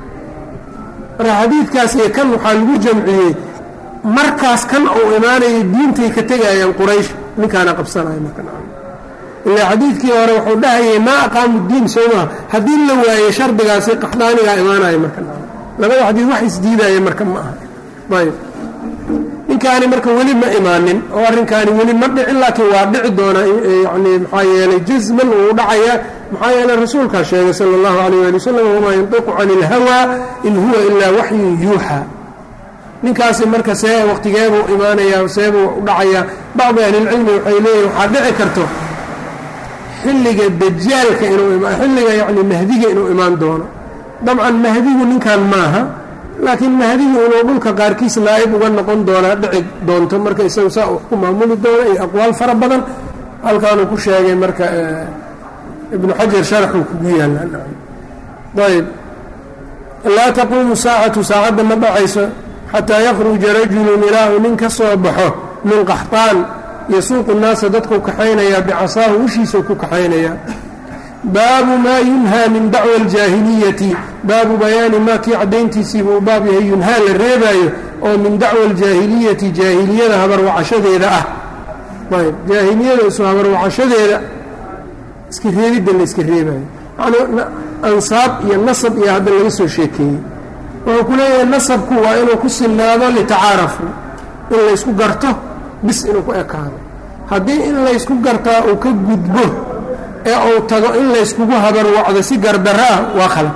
marka xadiidkaas iyo kan waxaa lagu jamciyey markaas kan uu imaanayo diintay ka tegayaan quraysh ninkaana qabsanaya marka ilaa xadiidkii hore wuxuu dhahayay maa aqaamu ddiin soo maha haddii la waaye shardigaasi qaxdaanigaa imaanaya marka labada xadiid wax isdiidaya marka ma aha ayb ninkaani marka weli ma imaanin oo arrinkaani weli ma dhicin laakiin waa dhici doonaa yani maxaa yeelay jazman uu dhacayaa maxaa yeelay rasuulkaa sheegay sala allahu calayh waali wasalam wamaa yantiqu cani ilhawaa in huwa ilaa waxyun yuuxaa ninkaasi marka see waqtigeebuu imaanayaa seebuu u dhacayaa bacdi ahlilcilmi waxay leeyihin waxaa dhici karto xilliga dajaalka inuu xilliga yacni mahdiga inuu imaan doono dabcan mahdigu ninkan maaha laakiin mahdigu inuu dhulka qaarkiis naa'ib uga noqon doonaa dhici doonto marka isagu saa wax ku maamuli doona iyo aqwaal fara badan halkaanuu ku sheegay marka ibnu xajar sharaxuu kugu yaalla ayb laa taquumu saacatu saacadda ma dhacayso xataa yakhruja rajulun ilaahu nin ka soo baxo min qaxtaan yasuuqu nnaasa dadkuu kaxaynayaa bicasaahu ushiisau ku kaxaynayaa baabu maa yunhaa min dacwa aljaahiliyati baabu bayaani maa kii caddayntiisiiba uu baab yahay yunhaa la reebaayo oo min dacwa aljaahiliyati jaahiliyada habarwacashadeeda ah ayb jaahiliyada isu habarwacashadeeda iska reebidda la iska reebaayo yani ansaab iyo nasab iyo hadda laga soo sheekeeyey wuxuu ku leeyahay nasabku waa inuu ku silnaado litacaarafu in laysku garto bis inuu ku ekaado haddii in laysku gartaa uu ka gudbo ee uu tago in layskugu habarwacdo si gardaro ah waa khalaq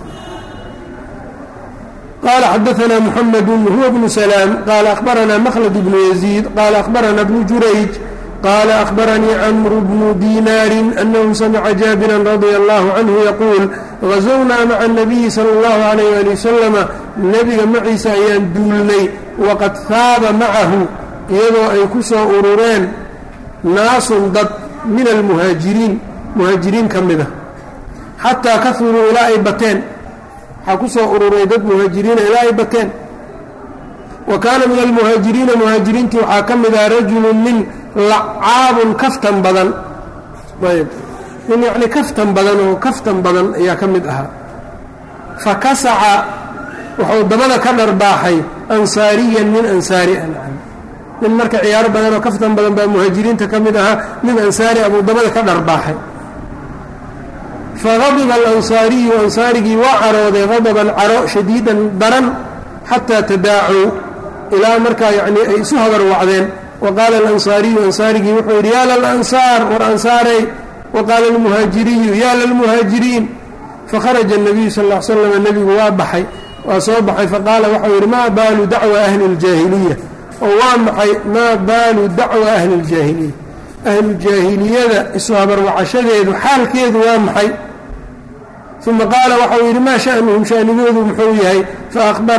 qaala xadaanaa muxamedu huwa bnu salaam qaala akhbaranaa makhlad bnu yaziid qaala akhbaranaa bnu jurayj qaala akhbaranii camru bnu diinaarin annahu samica jaabiran radia allahu canhu yaquul gazownaa maca anabiyi sala allahu calayh ali wasalama nebiga maciisa ayaan duulnay waqad haaba macahu iyadoo ay ku soo urureen naasun dad min almuhaajiriin muhaajiriin ka mid a xataa kahuruu ilaa ay bateen waxaa ku soo ururay dad muhaajiriina ilaa ay bateen wa kaana min almuhaajiriina muhaajiriintii waxaa ka mid ah rajulun nin lacaabun kaftan badan ayb nin yacni kaftan badan oo kaftan badan ayaa ka mid ahaa fa kasaca wuxuu dabada ka dharbaaxay ansaariyan nin ansaari an nin marka ciyaaro badan oo kaftan badan baa muhaajiriinta ka mid ahaa nin ansaari abuu dabada ka dharbaaxay fagadiba alansaariyu ansaarigii waa carooday gadaban caro shadiidan daran xataa tadaacow ilaa markaa yacnii ay isu habarwacdeen wa qaala alansaariyu ansaarigii wuxuu yidhi yaa lalansaar war ansaarey wa qaala almuhaajiriyu yaa lalmuhaajiriin fakharaja الnabiyu sal ll ly slam nebigu waa baxay waa soo baxay faqaala waxau yidhi maa baalu dacwa ahli اljaahiliya oo waa maxay maa baalu dacwa ahli اljaahiliya ahlu jaahiliyada isu habarwacashadeedu xaalkeedu waa maxay uma qaala waxau yidhi maa sha'nuhum sha'nigoodu muxuu yahay faabara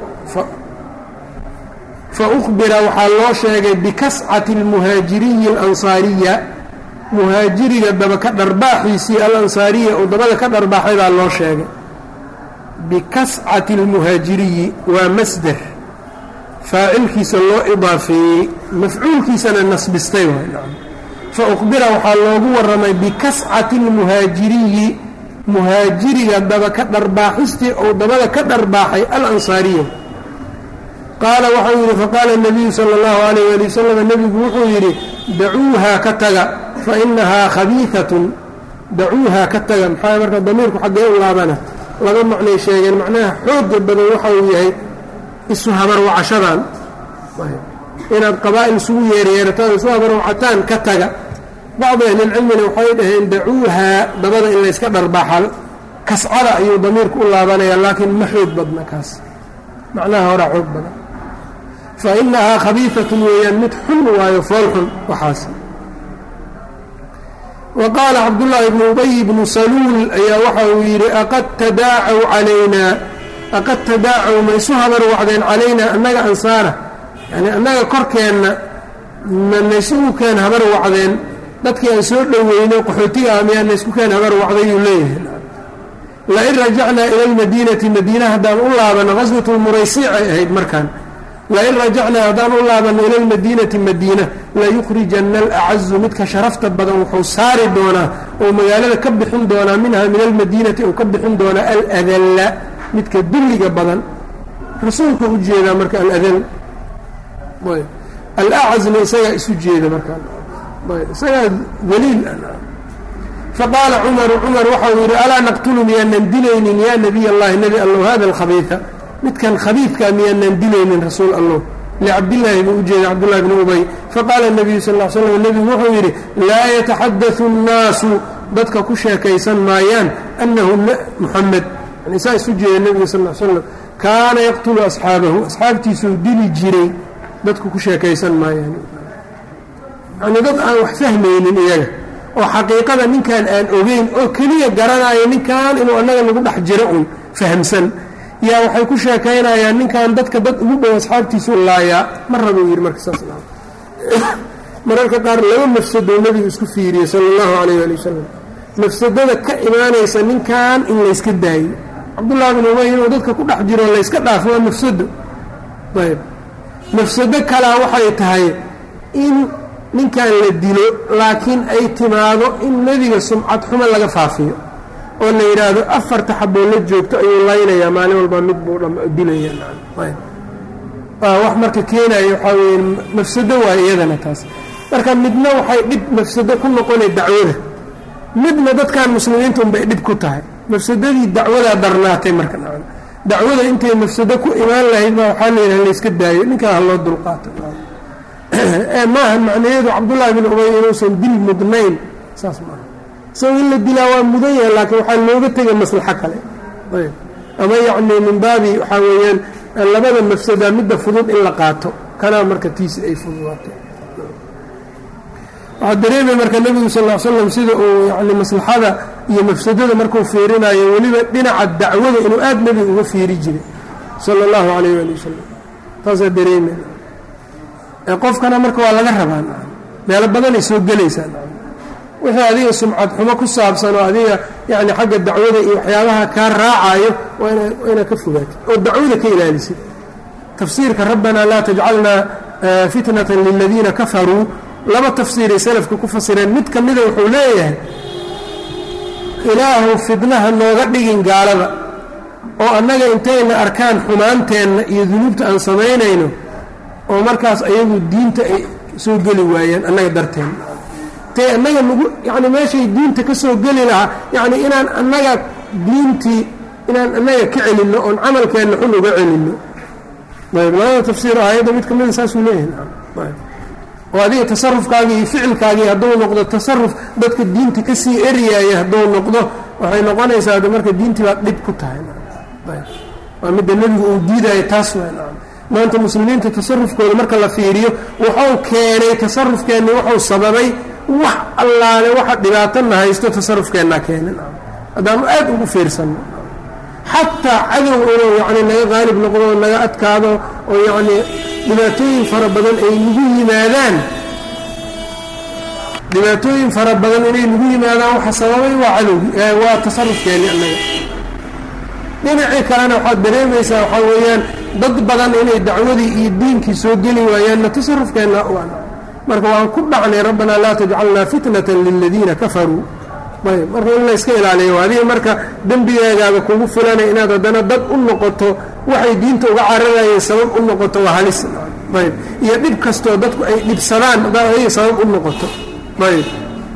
fa ukhbira waxaa loo sheegay bikascati almuhaajiriyi alansaariya muhaajiriga daba ka dharbaaxiisii alansaariya oo dabada ka dharbaaxay baa loo sheegay bikascati almuhaajiriyi waa masder faacilkiisa loo idaafeeyey mafcuulkiisana nasbistay fa ukhbira waxaa loogu warramay bikascati almuhaajiriyi muhaajiriga daba ka dharbaaxistii ou dabada ka dharbaaxay alansaariya qaala waxau yidhi faqaala الnabiyu salى اllahu alayh ali wasalam nebigu wuxuu yidhi dacuuhaa ka taga fainahaa khabiiatun dacuuhaa ka taga maxaa marka damiirku xaggee u laabana laba macnay sheegeen macnaha xooga badan waxa uu yahay isu habarwacashadan inaad qabaa'il isugu yeeryeerataan isu habarwacataan ka taga bacdi ahlilcilmina waxay dhaheen dacuuhaa dabada in layska dharbaaxa kascada ayuu damiirku u laabanaya laakiin ma xoog badna kaas macnaha horaa xoog badan fa inahaa khabiiatun weeyaan mid xun waayo fool xun waxaas wa qaala cabdullaahi bnu ubay bnu saluul ayaa waxa uu yidhi aqad tadaacaw calaynaa aqad tadaacaw ma isu habarwacdeen calaynaa annaga ansaara yani annaga korkeenna ma laysugu keen habarwacdeen dadkii aan soo dhoweynay qaxootiga ah miyaa laysku keen habarwacday yuu leeyahay lain rajacnaa ila almadiinati madiina haddaan u laabano qaswatu lmuraysiicay ahayd markaan lain rajacnaa haddaan u laabano ila almadiinati madiina layukhrijanna alacazu midka sharafta badan wuxuu saari doonaa oo magaalada ka bixin doonaa minhaa min almadiinati uu ka bixin doonaa aladalla midka dulliga badan rasuulka u jeedaa marka aladal alacazna isagaa isu jeeda markaa isagaa daliil faqaala cumaru cumar waxau yidhi alaa naqtulu miyaanan dilaynin yaa nabiy allahi nebi allow hada alkhabiida midkan khabiidkaa miyaanan dilaynin rasuul allow licabdillaahi buu u jeeday cabdullahi bni ubay faqaala nabiyu sal l slam nebigu wuxuu yidhi laa yataxadau nnaasu dadka ku sheekaysan maayaan annahu muxamed yani saa isu jeeda nebiga sal l slam kaana yaqtulu asxaabahu asxaabtiisuu dili jiray dadku ku sheekaysan maayaan yani dad aan wax fahmaynin iyaga oo xaqiiqada ninkan aan ogeyn oo keliya garanaayo ninkan inuu annaga lagu dhex jiro un fahamsan yaa waxay ku sheekaynayaan ninkan dadka dad ugu dhow asxaabtiisu laayaa ma rabuu yidhi marka saas mararka qaar laba mafsadoo nebigu isku fiiriyey sala allahu calayh ali wasalam mafsadada ka imaanaysa ninkan in layska daayo cabdullahi bin ubay inuu dadka ku dhex jiro layska dhaafo waa mafsado ayb mafsado kalaa waxay tahay in ninkan la dilo laakiin ay timaado in nebiga sumcad xumo laga faafiyo oo la yidhaahdo afarta xaboo la joogto ayuu laynayaa maalin walba mid buu dilayaa wax marka keenaya waxaa weye mafsado waayo iyadana taas marka midna waxay dhib mafsado ku noqonay dacwada midna dadkan muslimiinta unbay dhib ku tahay mafsadadii dacwadaa darnaatay marka dacwada intay mafsado ku imaan lahayd baa waxaa layidhaha layska daayo ninkaa ha loo dulqaato maaha macnaheedu cabdullaahi bin ubay inuusan dil mudnayn saas maaha isago in la dilaa waa mudan yahay laakiin waxaa looga tegay maslaxo kale ayb ama yacni min baabi waxaa weeyaan labada mafsada midda fudud in la qaato kanaa marka tiisi ay fududaatay waxaa dareemay marka nebigu sal ll ly slam sida uu yani maslaxada iyo mafsadada markuu fiirinayo weliba dhinaca dacwada inuu aada nebiga uga fiiri jiray sala allahu calayh ali wasalam taasaa dareemay qofkana marka waa laga rabaa meelo badanay soo gelaysaa wixii adiga sumcad xumo ku saabsan oo adiga yani xagga dacwada iyo waxyaabaha kaa raacayo waa inaad ka fogaatid oo dacwada ka ilaalisid tafsiirka rabbanaa laa tajcalnaa fitnatan liladiina kafaruu laba tafsiiray salafka ku fasireen mid ka mida wuxuu leeyahay ilaahu fidnaha nooga dhigin gaalada oo annaga intayna arkaan xumaanteenna iyo dunuubta aan samaynayno oo markaas ayagu diinta ay soo geli waayaan annaga darteen tay annaga nagu yacni meeshay diinta ka soo geli lahaa yacni inaan annaga diintii inaan annaga ka celinno oon camalkeenna xun uga celinno ayb labada tafsiir aayadda mid ka mida saasuu leeyahay ayb oo adiga tasarufkaagii iyo ficilkaagii hadduu noqdo tasaruf dadka diinta ka sii eryaaya hadduu noqdo waxay noqonaysaa de marka diintii baad dhib ku tahay ayb waa midda nebigu uu diidaayo taas waa maanta muslimiinta tasarufkooda marka la fiiriyo wuxuu keenay tasarufkeenni wuxuu sababay wax allaale waxa dhibaatana haysto tasarufkeennaa keenan haddaanu aad ugu fiirsanno xataa cadow inuu yacni naga qaalib noqdo oo naga adkaado oo yacni dhibaatooyin fara badan ay nagu yimaadaan dhibaatooyin fara badan inay nagu yimaadaan waxa sababay waa cadowgi waa tasarufkeenni annaga dhinacii kalena waxaad dareemaysaa waxaa weeyaan dad badan inay dacwadii iyo diinkii soo geli waayaanna tasarufkeenna waan marka waan ku dhacnay rabbanaa laa tajcalnaa fitnatan liladiina kafaruu ayb marka in la iska ilaaliyo adiga marka dembigaagaaba kugu filanay inaad haddana dad u noqoto waxay diinta uga cararayeen sabab u noqoto waa halis ayb iyo dhib kastoo dadku ay dhibsadaan haddaad adiga sabab u noqoto ayb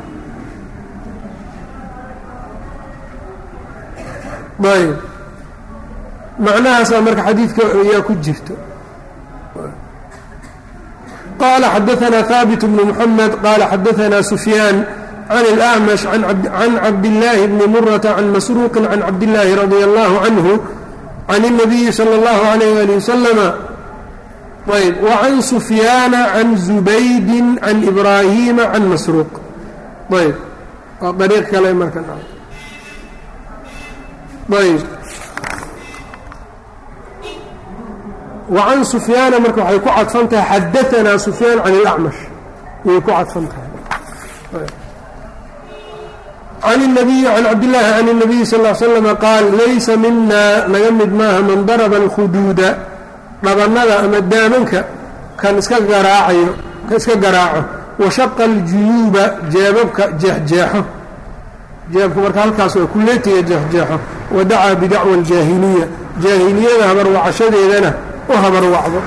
ayb macnahaasaa marka xadiidka ayaa ku jirto qaala xadaثna haabit bnu mحamed qaala xadaثna sufyaan can اlأcmash can cabdillaahi bni murata can masruuqi can cabdillaahi radia allahu canhu can الnabiyi salى اllahu عalayh ali wasalama ayb wacan sufyaana can zubaydi can ibraahiima can masruuq ayb waa dariiq kale marka ayb وعن سفyاaن marka waxay ku cadfan tahay xadaثnaa سفyاan عan الأcmaشh ayay ku cadfan tahay عن النبي عن cabdاللahi عن النبي صلى اه علي وسلم qاal laysa mina naga mid maaha man darba الkhuduuda dhabanada ama daamanka kan iska garaacayo ka iska garaaco washaqa الjuyuuba jeebabka jeexjeexo jeebku marka halkaas waa kuleetiga jeexjeexo wadacaa bidacوى الjaahiliya jaahiliyada habarwacashadeedana habarwacdo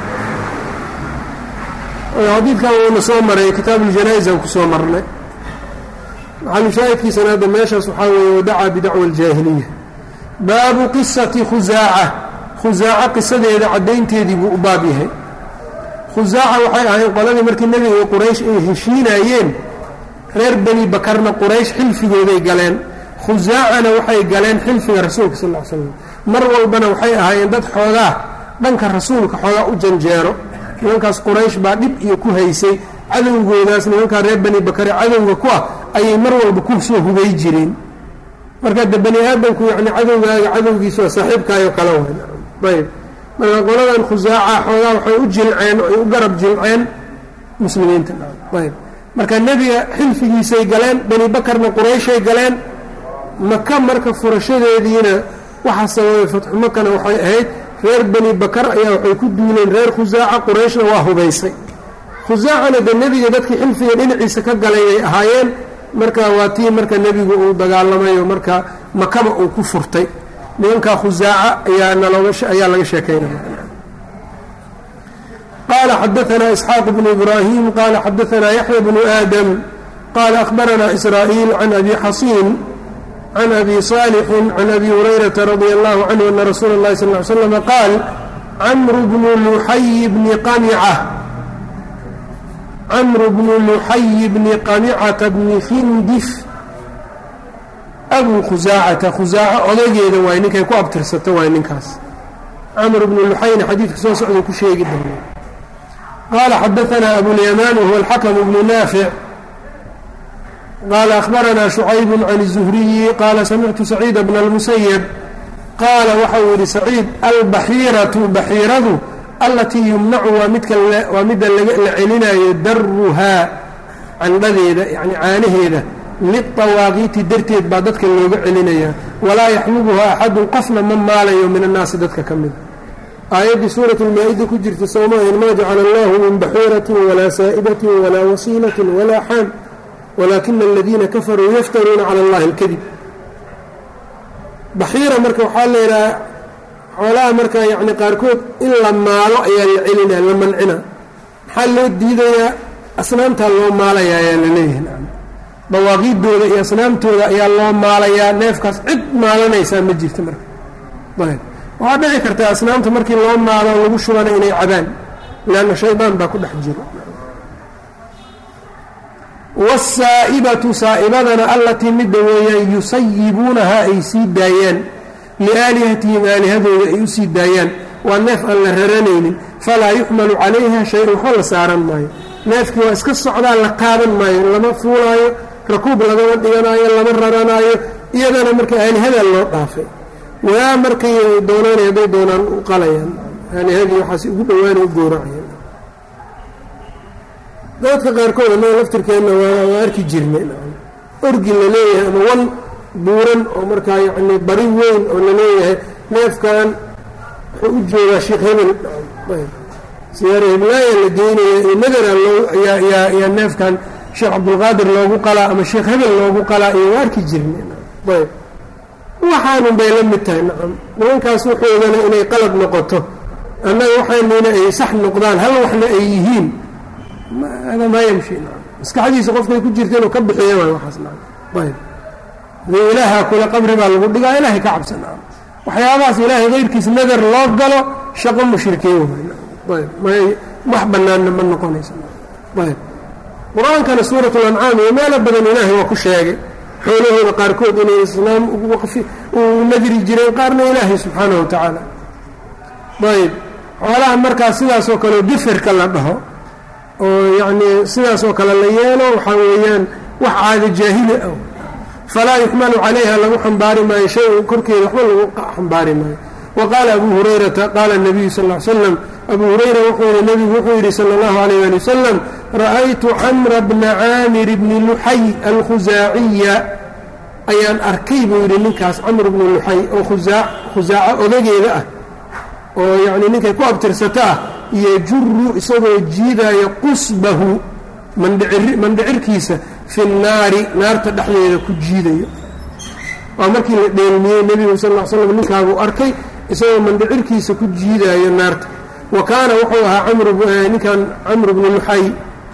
xadiidkan wuuna soo maray kitaabu ljanaa-is aan ku soo marnay maxalushaahidkiisana hadda meeshaas waxaa weeye wadacaa bidacwa aljaahiliya baabu qisati khusaaca khusaaca qisadeeda caddaynteedii buu u baab yahay khusaaca waxay ahayd qoladii markii nebiga iyo quraysh ay heshiinayeen reer beni bakarna quraysh xilfigooday galeen khusaacana waxay galeen xilfiga rasuulka sal ll ly slam mar walbana waxay ahaayeen dad xoogaa dhanka rasuulka xoogaa u janjeero nimankaas quraysh baa dhib iyo ku haysay cadowgoodaas nimankaa reer bani bakare cadowga ku ah ayay mar walba ku soo hubay jireen marka de bani aadamku yacni cadowgaaga cadowgiisa waa saaxiibkaayoo kala wayn ayb marka qoladan khusaaca xoogaa waxay u jilceen ay u garab jilceen muslimiinta ayb marka nebiga xilfigiisay galeen bani bakarna qurayshay galeen maka marka furashadeediina waxaa sababay fatxu makana waxay ahayd reer bani bakar ayaa waxay ku duuleen reer khusaaca qurayshna waa hubaysay khusaacana de nebiga dadkii xilfiga dhinaciisa ka galay ay ahaayeen marka waa tii marka nebigu uu dagaalamayo marka makaba uu ku furtay nimankaa khusaaca ayaa nalooga ayaa laga sheekaynaya qaala xadaثna isxaaq bnu ibraahim qaala xadaثna yaxya bnu aadam qaala akhbarana israa'iil can abi xasiin can abi صaalixi can abi hurayrata radia allahu canhu ana rasuula اllahi sal ly slm qaal camru bnu luxayi bni qamica camru bnu luxayi bni qamicata bni khindif abuu khusaacata khusaaca odageeda waay ninkay ku abtirsato waay ninkaas camru bnu luxayna xadiidka soo socda ku sheegi doona qaala xadaثna abulyamaan wahuwa alxakm bnu naafic qaala akhbaranaa shucayb can الzuhriyi qaala samictu saciida bna اlmusayab qaala waxau yidhi saciid albaxiiratu baxiiradu allatii yumnacu waa midka waa midda la celinayo daruhaa candhadeeda yani caanaheeda liلطawaaqiiti darteed baa dadka looga celinayaa walaa yaxlubuhaa axadun qofna ma maalayo min annaasi dadka ka mida aayaddii suurat اlmaa-ida ku jirta sowmahin maa jacala allahu min baxiiratin walaa saa'ibatin walaa wasiilatin walaa xaam walaakina aladiina kafaruu yaftaruuna cala allahi اlkadib baxiira marka waxaa la yidhaha xoolaha marka yacni qaarkood in la maalo ayaa la celinaa la mancina maxaa loo diidayaa asnaamtaa loo maalayaa ayaa la leeyahay dawaaqiidooda iyo asnaamtooda ayaa loo maalayaa neefkaas cid maalanaysaa ma jirto marka ayb waxaa dhici kartaa asnaamta markii loo maalo lagu shubana inay cabaan leanna shaydaan baa ku dhex jiro wasaa'ibatu saa'ibadana allatii midda weeyaan yusayibuunahaa ay sii daayaan liaalihatihim aalihadooda ay u sii daayaan waa neef aan la raranaynin falaa yuxmalu calayha shay-un waxba la saaran maayo neefkii waa iska socdaa la qaadan maayo lama fuulaayo rakuub lagama dhiganaayo lama raranaayo iyadana marka aalihada loo dhaafay waa markay doonaan hadday doonaan u qalayaan aalihadii waxaas ugu dhawaanay u gooracayaan dadka qaarkood annaga laftirkeenna waa arki jirnay orgi la leeyahay ama wan buuran oo markaa yacni bari weyn oo la leeyahay neefkan wuxuu u joogaa sheekh hebel siyaare heblaaya la geynaya iyo nadara loo yaa yaa yaa neefkan sheekh cabdulqaadir loogu qalaa ama sheekh hebel loogu qalaa iyo waa arki jirnay ayb waxaanun bay la mid tahay nacam nimankaas waxoodana inay qalad noqoto annaga waxaynuna ay sax noqdaan hal waxna ay yihiin hada maa yamshi nacam maskaxdiisa qofkay ku jirta inuu ka bixiya waay waxaas nacam ayb hadii ilaaha kula qabri baa lagu dhigaa ilaahay ka cabsan nacam waxyaabahaas ilaahay kayrkiis nadar loo galo shaqo mushrikiin waay ayb may wax bannaanna ma noqonaysa ayb qur-aankana suurat lancaam iyo meelo badan ilaahay waa ku sheegay xoolahooda qaarkood inay islaam waqfi uu nadri jireen qaarna ilaahay subxaanahu wa tacaala ayb xoolaha markaas sidaasoo kale diferka la dhaho oo yacnii sidaasoo kale la yeelo waxaa weeyaan wax caada jaahili ah falaa yuxmalu calayha lagu xambaari maayo shay korkeeda waxba lagu xambaari maayo wa qaala abu hurayrata qaala nabiyu sal ll ly slam abu hurayra wuxuu yihi nebigu wuxuu yidhi sala allahu alayh ali wasalam ra'aytu camra bna caamir bni luxay alkhusaaciya ayaan arkay buu yidhi ninkaas camr bnu luxay oo khusaa khusaaco odageeda ah oo yacni ninkay ku abtirsato ah yajuru isagoo jiidaayo qusbahu mandhicir mandhicirkiisa fi nnaari naarta dhexdeeda ku jiidayo waa markii la dheelmiyey nebigu sal ll ly slam ninkaabuu arkay isagoo mandhicirkiisa ku jiidaayo naarta wa kaana wuxuu ahaa camninkan camr bnu luxay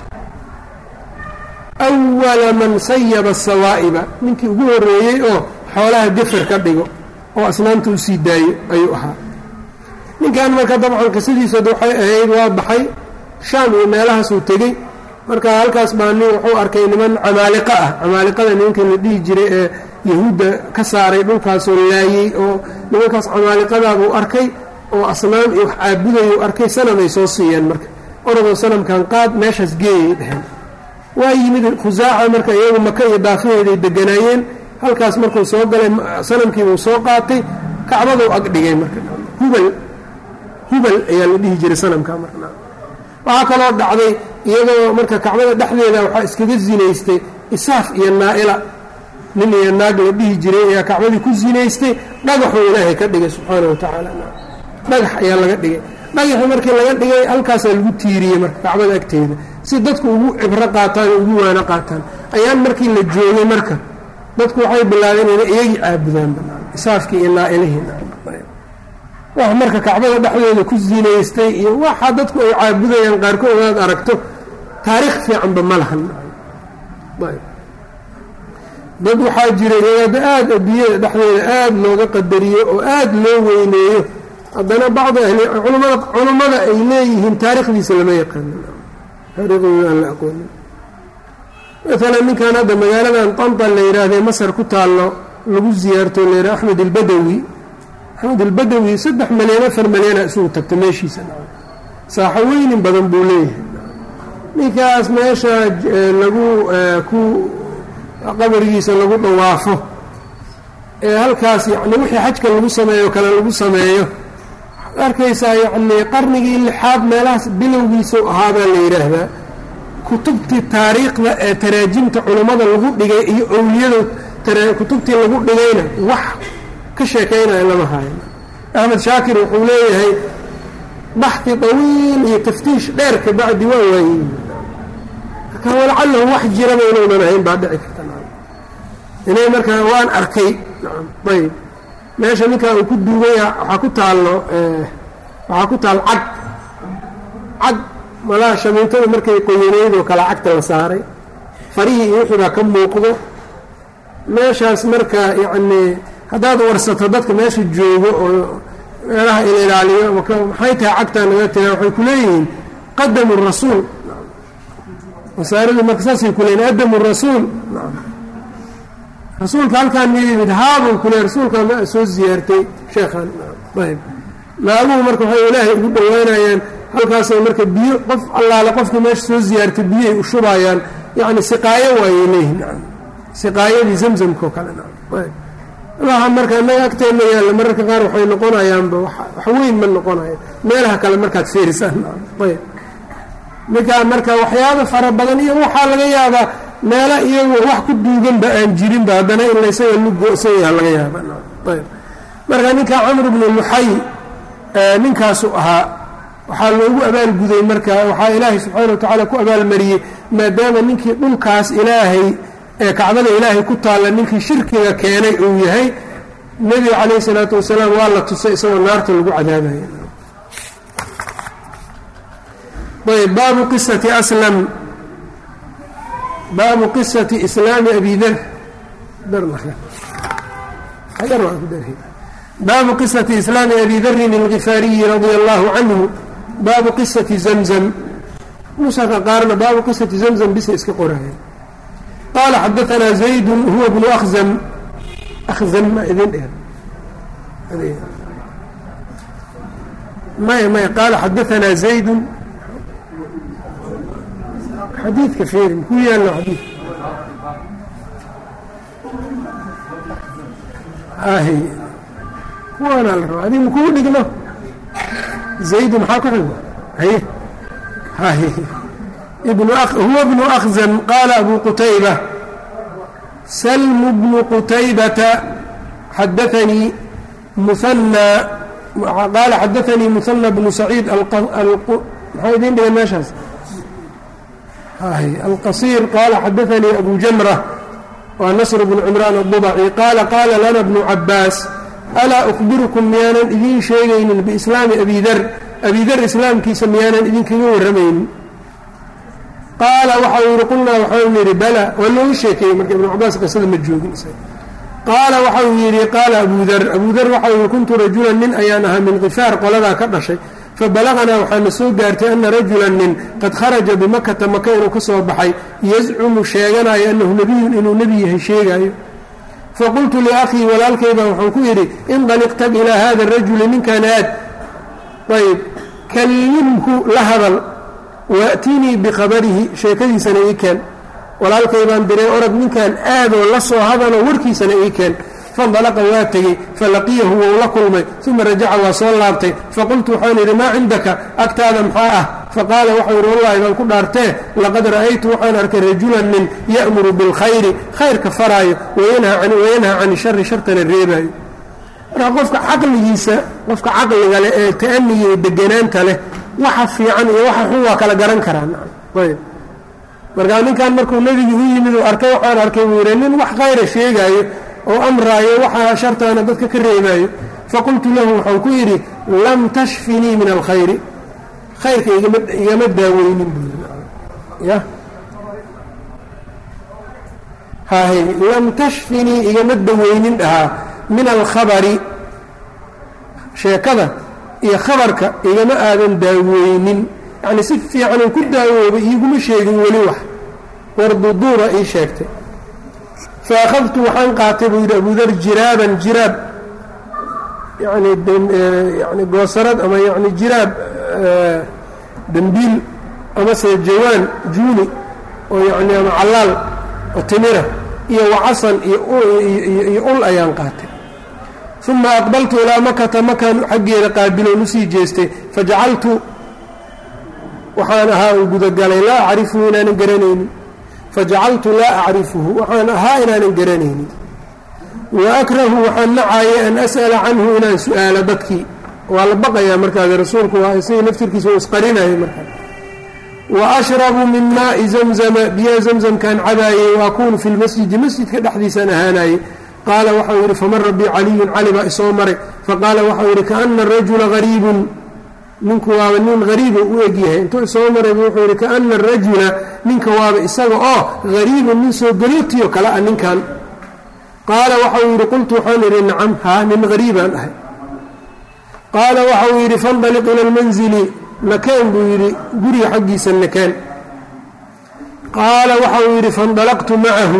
awala man sayaba asawaa'iba ninkii ugu horreeyey oo xoolaha defer ka dhigo oo asnaamta u sii daayo ayuu ahaa ninkan marka dabcan qisadiisad waxay ahayd waa baxay shaam iyo meelahaasuu tegey marka halkaas baa nin wuxuu arkay niman camaaliqa ah camaaliqada nimankii la dhihi jiray ee yahuudda ka saaray dhulkaasoo laayey oo nimankaas camaaliqadaabuu arkay oo asnaam iyo wax caabudayuu arkay sanamay soo siiyeen marka orodoo sanamkan qaad meeshaas geeyay dheheen waa yimid khusaaca marka iyagu maka iyo daafaheeday deganaayeen halkaas markuu soo galay sanamkiibuu soo qaatay kacbaduu ag dhigay marka hubal hubal ayaa la dhihi jiray sanamka marka waxaa kaloo dhacday iyadoo marka kacbada dhexdeeda waxaa iskaga zinaystay isaaf iyo naa'ila nin iyo naag la dhihi jiray ayaa kacbadii ku zinaystay dhagaxuu ilaahay ka dhigay subxaana wa tacaala dhagax ayaa laga dhigay dhagaxii markii laga dhigay halkaasaa lagu tiiriyey marka kacbada agteeda si dadku ugu cibro qaataan oo ugu waano qaataan ayaan markii la joogay marka dadku waxay bilaabeen inay iyagii caabudaan isaafkii iyo naa'ilihii wax marka kacbada dhexdeeda ku zinaystay iyo waxa dadku ay caabudayaan qaarkood aad aragto taariikh fiicanba ma lahan dad waxaa jira iyada aad adduunyada dhexdeeda aad looga qadariyo oo aad loo weyneeyo haddana bacdi ahli culamada culammada ay leeyihiin taariikhdiisa lama yaqaanin taariikhdooda aan la aqoonin maalan ninkan hadda magaaladan tanta la yidhaahdee masar ku taallo lagu ziyaarto la yidhaha axmed albadawi axmed albadawi saddex malyan afar malyana isugu tagta meeshiisa saaxo weynin badan buu leeyahay ninkaas meesha lagu ku qabrigiisa lagu dhawaafo ee halkaas yacni wixii xajka lagu sameeyo kale lagu sameeyo arkaysaa yacni qarnigii lixaad meelahaas bilowgiisa ahaabaa la yidhaahdaa kutubtii taariikhda ee taraajimta culummada lagu dhigay iyo owliyada kutubtii lagu dhigayna wax ka sheekaynaya lama haayo axmed shaakir wuxuu leeyahay baxi tawiil iyo taftiish dheer ka bacdi waa waayey marka walacallahu wax jiraba inuunan ahayn baa dhici karta inay markaa waan arkay ayb meesha ninkaa uu ku duugaya waxaa ku taallo waxaa ku taal cag cag malaha shamiintada markay qoyaneydoo kale cagta la saaray farihii iyo wixii baa ka muuqdo meeshaas marka yacnii haddaad warsato dadka meesha joogo oo meelaha ila ilaaliyo maxay tahay cagtaa naga tagaa waxay ku leeyihiin qadamu rasuul wasaaradii marka saasay ku leeyihin adamu rasuul rasuulka halkaan ma yimid haabuu ku leey rasuulkaa ma soo ziyaartay sheekhan ayb naaguhu marka waxay ilaahay ugu dhowaanayaan halkaasay marka biyo qof allaale qofkii meesha soo ziyaartay biyoay u shubayaan yacni siqaayo waayay leeyihin siqaayadii zamzamkao kale waxa marka innaga agteenna yaalla mararka qaar waxay noqonayaanba wax weyn ma noqonayo meelaha kale markaad fiirisaan ayb ninkaa marka waxyaaba fara badan iyo waxaa laga yaabaa meelo iyagu wax ku duuganba aan jirinba haddana in laysaga lu go-san yaha laga yaaba ayb marka ninkaa camr bnu luxay ninkaasu ahaa waxaa loogu abaalguday marka waxaa ilaahay subxaana wa tacaala ku abaalmariyey maadaama ninkii dhulkaas ilaahay ee kacbada ilaahay ku taalla ninkii shirkiga keenay uu yahay nebiga calayhi salaatu wasalaam waa la tusay isagoo naarta lagu cadaabaya ayb baabu qisati aslam baabu qisati islaami abi dar baabu qisati islaami abi darin algifaariyi radia allahu canhu baabu qisati zamzam nusaka qaarna baabu qisati zamzam bisa iska qoraya qaala xadaanaa zaydu huwa bnu akhzam akhzam ma idin dheer maya maya qaala xadaanaa zaydun xadiidka feeri ku yaallo xadiid ahy kuwaanaa la rabaa adig makuu dhigno zaydu maxaa ku xigo haye haye ibnu huwa bnu akhzam qaala abu qutayba salmu bnu qutaybata xadaanii muhanى qaala xadaanii muhanى bnu saciid maxaa idin dhigan meeshaas الqصير qال xadaثnي أbو جمرة wa نصر بن cمrان الضبعي qاala qاala lana بن cabاas alاa أخبirكم miyaanan idiin sheegaynin بإسلاami أbي dr أbي dr iسlaamkiisa miyaanan idinkaga warramaynin qaala waxa uu yihi qulnaa waxaanu yihi bala waa looga sheekeeyey marka iبن cabaas qisada ma joogin qaala waxa uu yihi qaala أbu dr أbu dr waxa uu yihi kuntu rajula nin ayaan ahaa min kifaar qoladaa ka dhashay fabalaغnaa waxaana soo gaartay ana rajula nin qad kharaja bimakata maka inuu ka soo baxay yazcumu sheeganayo annahu nebiyun inuu nebi yahay sheegaayo faqultu liakhii walaalkayba waxaan ku yidhi indaliq tag ilaa hada rajuli ninkan aad ayb kallimhu la hadal waatinii bikhabarihi sheekadiisana ii keen walaalkay baan diray orad ninkan aadoo la soo hadaloo warkiisana ii keen fandalaqa waa tegey falaqiyahu wou la kulmay uma rajaca waa soo laabtay faqultu waxaan idhi maa cindaka agtaada maxaa ah faqaala waxau yidhi wallahi baan ku dhaartee laqad ra'aytu waxaan arkay rajulan nin ya'muru bilkhayri khayrka faraayo wayanhaa cani shari shartana reebaayo marka qofka caqligiisa qofka caqliga leh ee ta'aniga iyo deganaanta leh waxa fiican iyo waxa xun waa kala garan karaan ayb markaa ninkan markuu nebigu u yimid uu arkay waxaan arkay buu yidhi nin wax khayra sheegaayo oo amraayo waxaa shartaana dadka ka reebaayo faqultu lahu waxaan ku yidhi lam tashfinii min alkhayri khayrka igama daaweynin buu ya hahay lam tashfinii igama daweynin dhahaa min alkhabari sheekada iyo khabarka igama aadan daaweynin yacni si fiicanuu ku daawooba iiguma sheegin weli wax warduduura ii sheegtay faأkhadtu waxaan qaatay buu yidhi abu dar jiraaban jiraab yani yani goosarad ama yani jiraab dembiil amase jawaan juuni oo yani ama callaal oo timira iyo wacasan iyo ul ayaan qaatay uma aqbaltu ilaa makata makaan xaggeeda qaabiloon usii jeestay fajacaltu waxaan ahaa u gudagalay laa acrifuhu inaanan garanaynin fajacaltu laa acrifuhu waxaan ahaa inaanan garanaynin wa akrahu waxaan nacaayay an as'ala canhu inaan su-aalo dadkii waa la baqayaa markaas rasuulku waa isagii laftirkiisa u isqarinayay markaas wa ashrabu min maa'i zamzama biyaha zamzamkaan cabaayey wa akuunu fi lmasjidi masjidka dhexdiisaan ahaanayey qaala waxau yidhi famara bii caliyun cali baa isoo maray faqaala waxau yidhi kaana arajula gariibun ninku waaba nin hariiba u egyahay intuu isoo marayba wuxuu yidhi kaana arajula ninka waaba isaga oo hariibun nin soo galootiyo kale ah ninkan qaala waxau yidhi qultu waxaan idhi nacam haa nin hariibaan ahay qaala waxau yidhi faindaliq ila almanzili nakeen buu yidhi guriga xaggiisa nakeen qaala waxau yidhi faindalaqtu macahu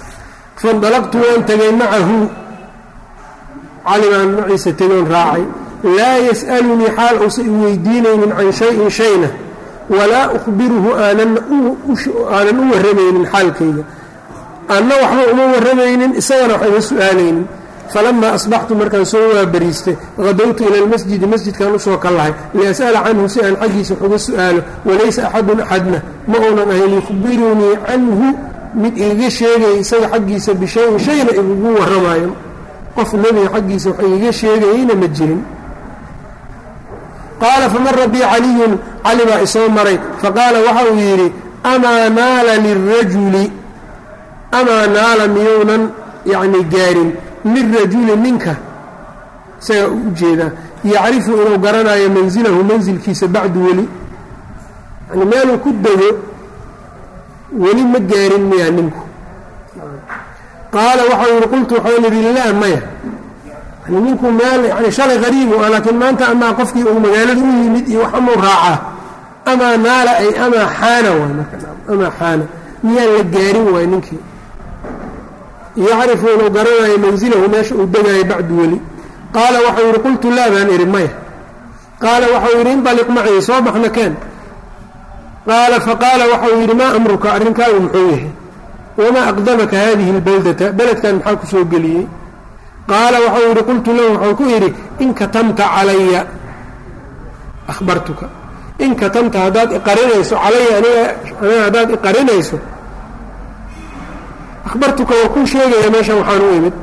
faindalaqtu waan tegay macahu cali baan maciisa tegoon raacay laa yas'alunii xaal uusa i weydiinaynin can shayin shayna walaa ukhbiruhu aanan aanan u warramaynin xaalkayga anna waxba uma warramaynin isagana wax ima su-aalaynin falamaa asbaxtu markaan soo waabariistay qadowtu ila almasjidi masjidkaan usoo ka lahay lias'ala canhu si aan xaggiisa wax uga su-aalo walaysa axadun axadna ma uunan ahayn yukhbirunii canhu mid igaga sheegaya isaga xaggiisa bishayin shayna igugu warramaayo qof nebiga xaggiisa wax igaga sheegayeyna ma jirin qaala famara bii caliyun cali baa isoo maray faqaala waxa uu yidhi amaa naala lirajuli amaa naala miyounan yacni gaarin lirajuli ninka isagaa u jeedaa yacrifu inuu garanayo mansilahu mansilkiisa bacdu weli yani meeluu ku dego weli ma gaarin miyaa ninku qaala waxau yihi qultu waxaan idhi laa maya yani ninku meel yani shalay qariibu ah laakiin maanta amaa qofkii uu magaalada u yimid iyo wax amau raacaa amaa naala ay amaa xaana waay marka amaa xaana miyaan la gaarin waay ninkii yacrifu inuu garanayo mansilahu meesha uu degaayo bacdu weli qaala waxau yidhi qultu laa baan idhi maya qaala waxau yidhi indaliq macii soo baxna keen qaala faqaala waxau yidhi maa amruka arrinkaagu muxuu yahay wamaa aqdamaka haadihi اlbaldata beledkan maxaa ku soo geliyey qaala waxau yidhi qultu lahu waxau ku yidhi in katamta calaya ahbartuka in katamta haddaad iqarinayso calaya aniga aniga haddaad iqarinayso ahbartuka waa kuu sheegaya meeshan waxaan u imid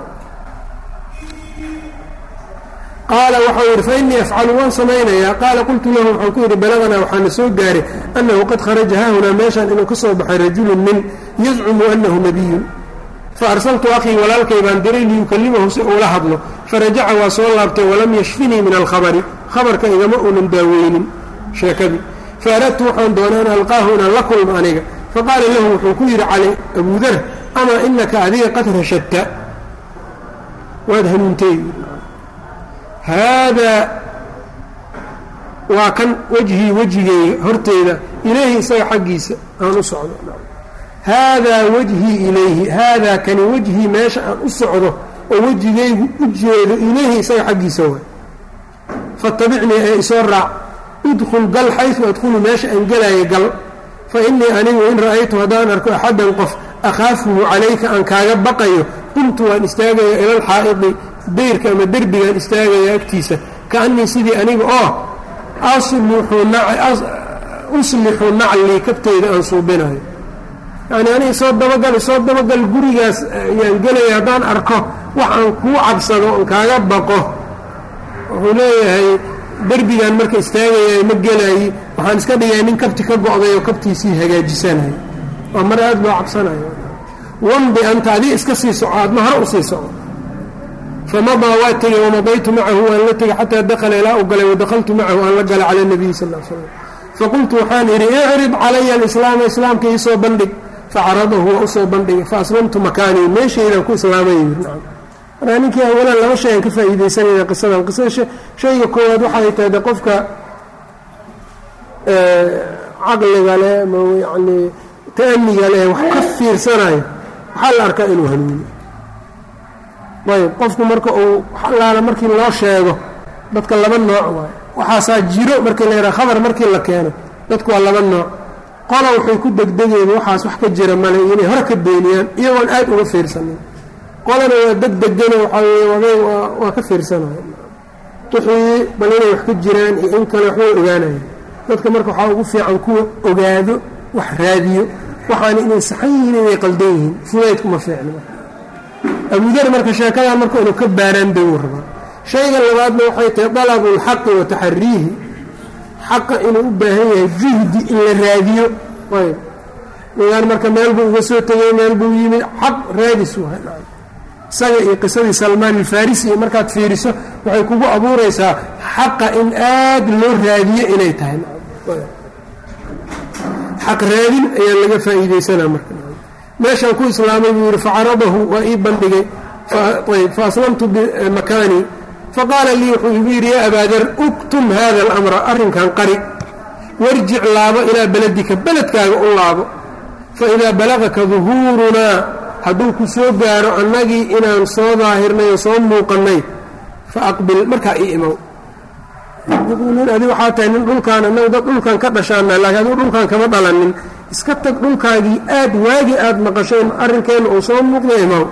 qaala waxau yidhi fainii afcalu waan samaynayaa qaala qultu lahu waxau ku yidhi balaganaa waxaana soo gaaray annahu qad kharaja haahunaa meeshaan inuu ka soo baxay rajulun nin yazcumu annahu nabiyun faarsaltu akhii walaalkay baan diray liyukalimahu si uula hadlo farajaca waa soo laabtay walam yashfinii min alkhabari khabarka igama uunan daaweynin sheekadii faaradtu waxaan doonaa an alqaahu inaan la kulmo aniga faqaala lahu wuxuu ku yidhi cali abudar amaa inaka adiga qad rashadta waad hanuuntay haadaa waa kan wejhii wejigeyga horteyda ilayhi isaga xaggiisa aan u socdo haadaa wejhii ilayhi haadaa kani wejhii meesha aan u socdo oo wejigaygu u jeedo ilayhi isaga xaggiisa waay fatabicnii ee isoo raac idkhul gal xaysu adkhulu meesha aan gelaayo gal fa innii anigu in ra'aytu haddaan arko axaddan qof akhaafuhu calayka aan kaaga baqayo qumtu waan istaagaya ila alxaa'idi dayrka ama derbigaan istaagaya agtiisa kaannii sidii aniga oo uslixu naclii kabteyda aan suubinayo yani aniga soo dabagal soo dabagal gurigaas ayaan gelaya haddaan arko wax aan kuu cabsado oon kaaga baqo wuxuu leeyahay derbigaan marka istaagaya ma gelaayi waxaan iska dhigaya nin kabti ka go'day oo kabtiisii hagaajisanayo waa mar aad loo cabsanayo wamdi anta adii iska sii soco aadma hore u sii soco famadaa waa tegey wamadaytu macahu waan la tegey xataa dakhala ilaa u galay wadakhaltu macahu aan la galay cala اnabiyi sal l slam faqultu waxaan idhi icrid calaya alislaama islaamka iisoo bandhig facaradahu waa usoo bandhigay faaslamtu makaanii meeshaydaan ku islaamay markaa ninkii awalan laba shay aan ka faa'iidaysanayna qisadan qisada shayga koowaad waxay tahay de qofka caqliga leh ama yani ta'niga leh wax ka fiirsanayo waxaa la arkaa inuu hanuuniyo ayb qofku marka uu xalaala markii loo sheego dadka laba nooc waayo waxaasaa jiro markii la yidhaha khabar markii la keeno dadku waa laba nooc qola waxay ku degdegeen waxaas wax ka jira male inay hore ka beeniyaan iyagoon aad uga fiirsanin qolana waa degdegano waxaa weye waday waa ka fiirsanayo wixii bal inay wax ka jiraan iyo in kale waxbay ogaanayan dadka marka waxaa ugu fiican kuwa ogaado wax raadiyo waxaana inay saxan yihiin inay qaldan yihiin fudaydkuma fiicno abudar marka sheekadan marka inuu ka baaraan bay u rabaa shayga labaadna waxay tahay dalabu اlxaqi wa taxariihi xaqa inuu u baahan yahay juhdi in la raadiyo ayb nigaan marka meel buu uga soo tegay meel buu yimid xaq raadis waay isaga iyo qisadii salmaan alfarisi iyo markaad fiiriso waxay kugu abuuraysaa xaqa in aad loo raadiyo inay tahay xaq raadin ayaa laga faa'iidaysanaa marka meeshaan ku islaamay buu yidhi facaradahu waa ii bandhigay ayb faaslamtu bimakaanii faqaala lii wuxuu igu yidhi yaa abaadar uktum hada alamra arrinkan qari warjic laabo ilaa beledika beledkaaga u laabo faidaa balagaka duhuurunaa hadduu ku soo gaaro annagii inaan soo daahirnay oo soo muuqannay faaqbil markaa ii imow adi waxaa tahay nin dhulkaan annagu dad dhulkan ka dhashaana laakiin adigu dhulkaan kama dhalanin iska tag dhulkaagii aad waagi aad maqashay arrinkeenna uu soo muuqda imaw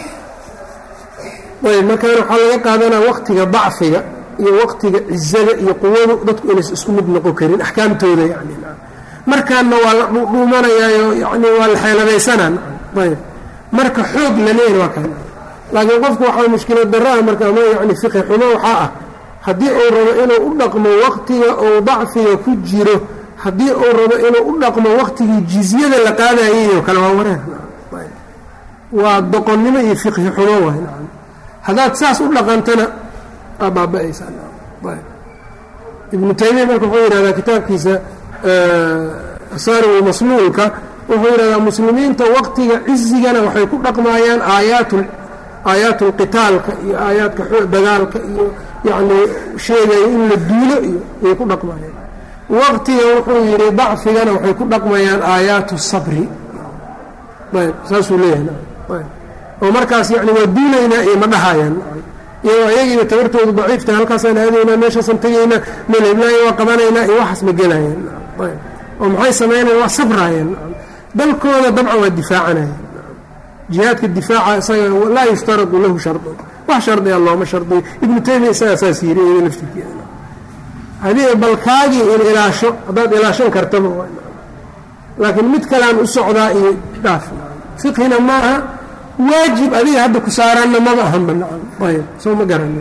ayb markaan waxaa laga qaadanaa waqtiga dacfiga iyo waqtiga cizada iyo quwadu dadku inays isku mid noqon karin axkaamtooda yani markaanna waa la dhuumanayaayo yani waa la xeeladaysanaa ayb marka xoog la leeyahy waa kan laakiin qofku waxaa mushkilad daraa marka ama yani fiqi xumo waxaa ah haddii uu rabo inuu u dhaqmo waqtiga uu dacfiga ku jiro haddii uu rabo inuu u dhaqmo waqtigii jizyada la qaadayayoo kale waa wareer waa doqonnimo iyo fiqhi xumo waay haddaad saas u dhaqantana aa baaba-aysaa ibnu taymiya marka wuxuu yidhahdaa kitaabkiisa asaarigu masluulka wuxuu yidhahdaa muslimiinta waqtiga cizigana waxay ku dhaqmaayaan aayaat aayaat lqitaalka iyo aayaadka dagaalka iyo yacni sheegaya in la duulo iyo ayay ku dhaqmayaan waqtiga wuxuu yidhi dacfigana waxay ku dhaqmayaan aayaatu sabri ayb saasuu leeyahay ayb oo markaas yani waa duulaynaa iyo ma dhahayaan iyagoo ayagiiba tabartoodu daciifta halkaasaan aadaynaa meeshaasaan tegaynaa meel heblaaya waa qabanaynaa iyo waxaas ma gelayaan ayb oo maxay samaynayan waa sabraayaan dalkooda dabcan waa difaacanayaan jihaadka difaaca isaga laa yuftaradu lahu shardun wax shardiga looma shardiyo ibnu taymiya isagaa saas yiri iyada laftirkeeda hadii balkaagii in ilaasho haddaad ilaashan kartaba laakiin mid kalean u socdaa iyo dhaaf fiqhina maaha waajib adiga hadda ku saaraanna maba ahan banaan ayb soo ma garani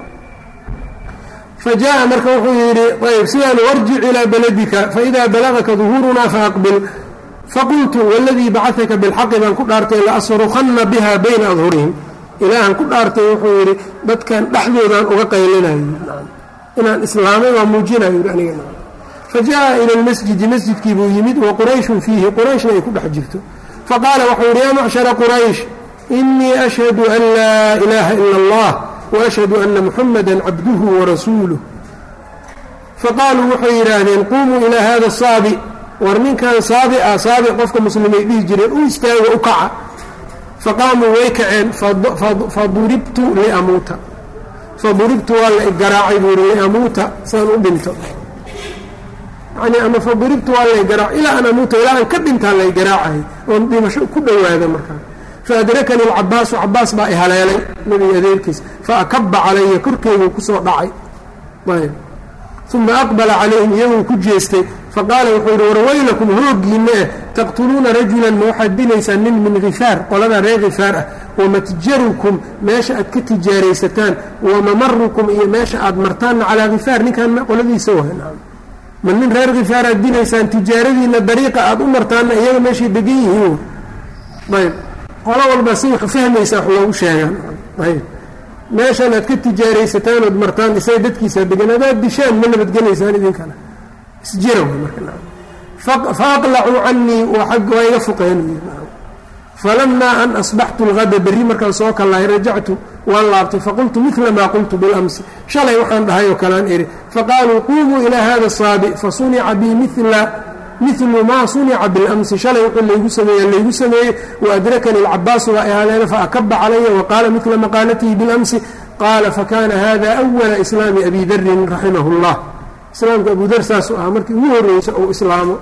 fa jaa marka wuxuu yidhi ayb sidaan warjic ilaa baladika faidaa balagaka duhuurunaa faaqbil faqultu waladii bacadaka bilxaqi baan ku dhaartay laasrukanna biha bayna adhurihim ilaahan ku dhaartay wuxuu yidhi dadkan dhexdoodaan uga qaylinayo inaan islaamay waa muujinayo aniga fa jaa ila lmasjidi masjidkii buu yimid wa qurayshun fiihi qurayshna ay ku dhex jirto faqaala waxuu yidhi yaa macshara quraysh inii ashhadu an laa ilaaha ila allah waashhadu ana muxamada cabduhu warasuuluh faqaaluu waxay yidhaahdeen qumuu ilaa hada saabi war ninkan saabi ah saabi qofka muslimay dhihi jireen u istaago u kaca faqaamuu way kaceen faduribtu liamuuta faduribtu waa la igaraacay buu yidhi liamuuta saan u dhinto yani ama faduribtu waa la igaraac ilaa an amuuta ilaa an ka dhintaa la igaraacay oon dhimasho ku dhowaada markaa faadrakani alcabaasu cabaas baa i haleelay nebiga adeerkiis faakaba calaya korkeyguu kusoo dhacay ayb uma aqbala calayhim iyaguu ku jeestay faqaala wuxuu yidhi warwaylakum hooggiinna eh taqtuluuna rajulan ma waxaad dilaysaan nin min khifaar qolada reer khifaar ah wamatjarukum meesha aad ka tijaaraysataan wamamarukum iyo meesha aad martaanna calaa khifaar ninkaan qoladiisa wahan ma nin reer khifaar aad dilaysaan tijaaradiinna dariiqa aad u martaanna iyaga meeshay degan yihiin ayb qolo walba si wax fahmaysa wax loogu sheegaan ayb meeshan aad ka tijaaraysataan ood martaan isay dadkiisaa degan adaad dishaan ma nabadgelaysaan idinkana isjira fa aqlacuu canii waa iga fuqeen falamaa an asbaxtu lgada berri markaan soo kallahay rajactu waan laabtay faqultu midla maa qultu bilamsi shalay waxaan dhahay oo kalean iri faqaaluu quumuu ilaa hada saabi fasunica bi mila milu maa sunica biاlamsi shalay wuxuu laygu sameeye laygu sameeyey waadrakani alcabaasu waa ihaleena faakaba calaya waqaala midla maqaalatihi biاlamsi qaala fakana hada awala islaami abi darin raximah اllah islaamka abu dar saasuu ahaa markii ugu horreysa uu islaamo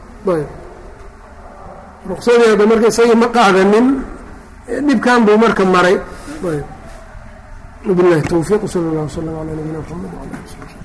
ruqsadeeda marka isagii ma qaadanin dhibkan buu marka maray wabilahi towfiiq sal اllah wslam ala nabiyina mxamed wala ali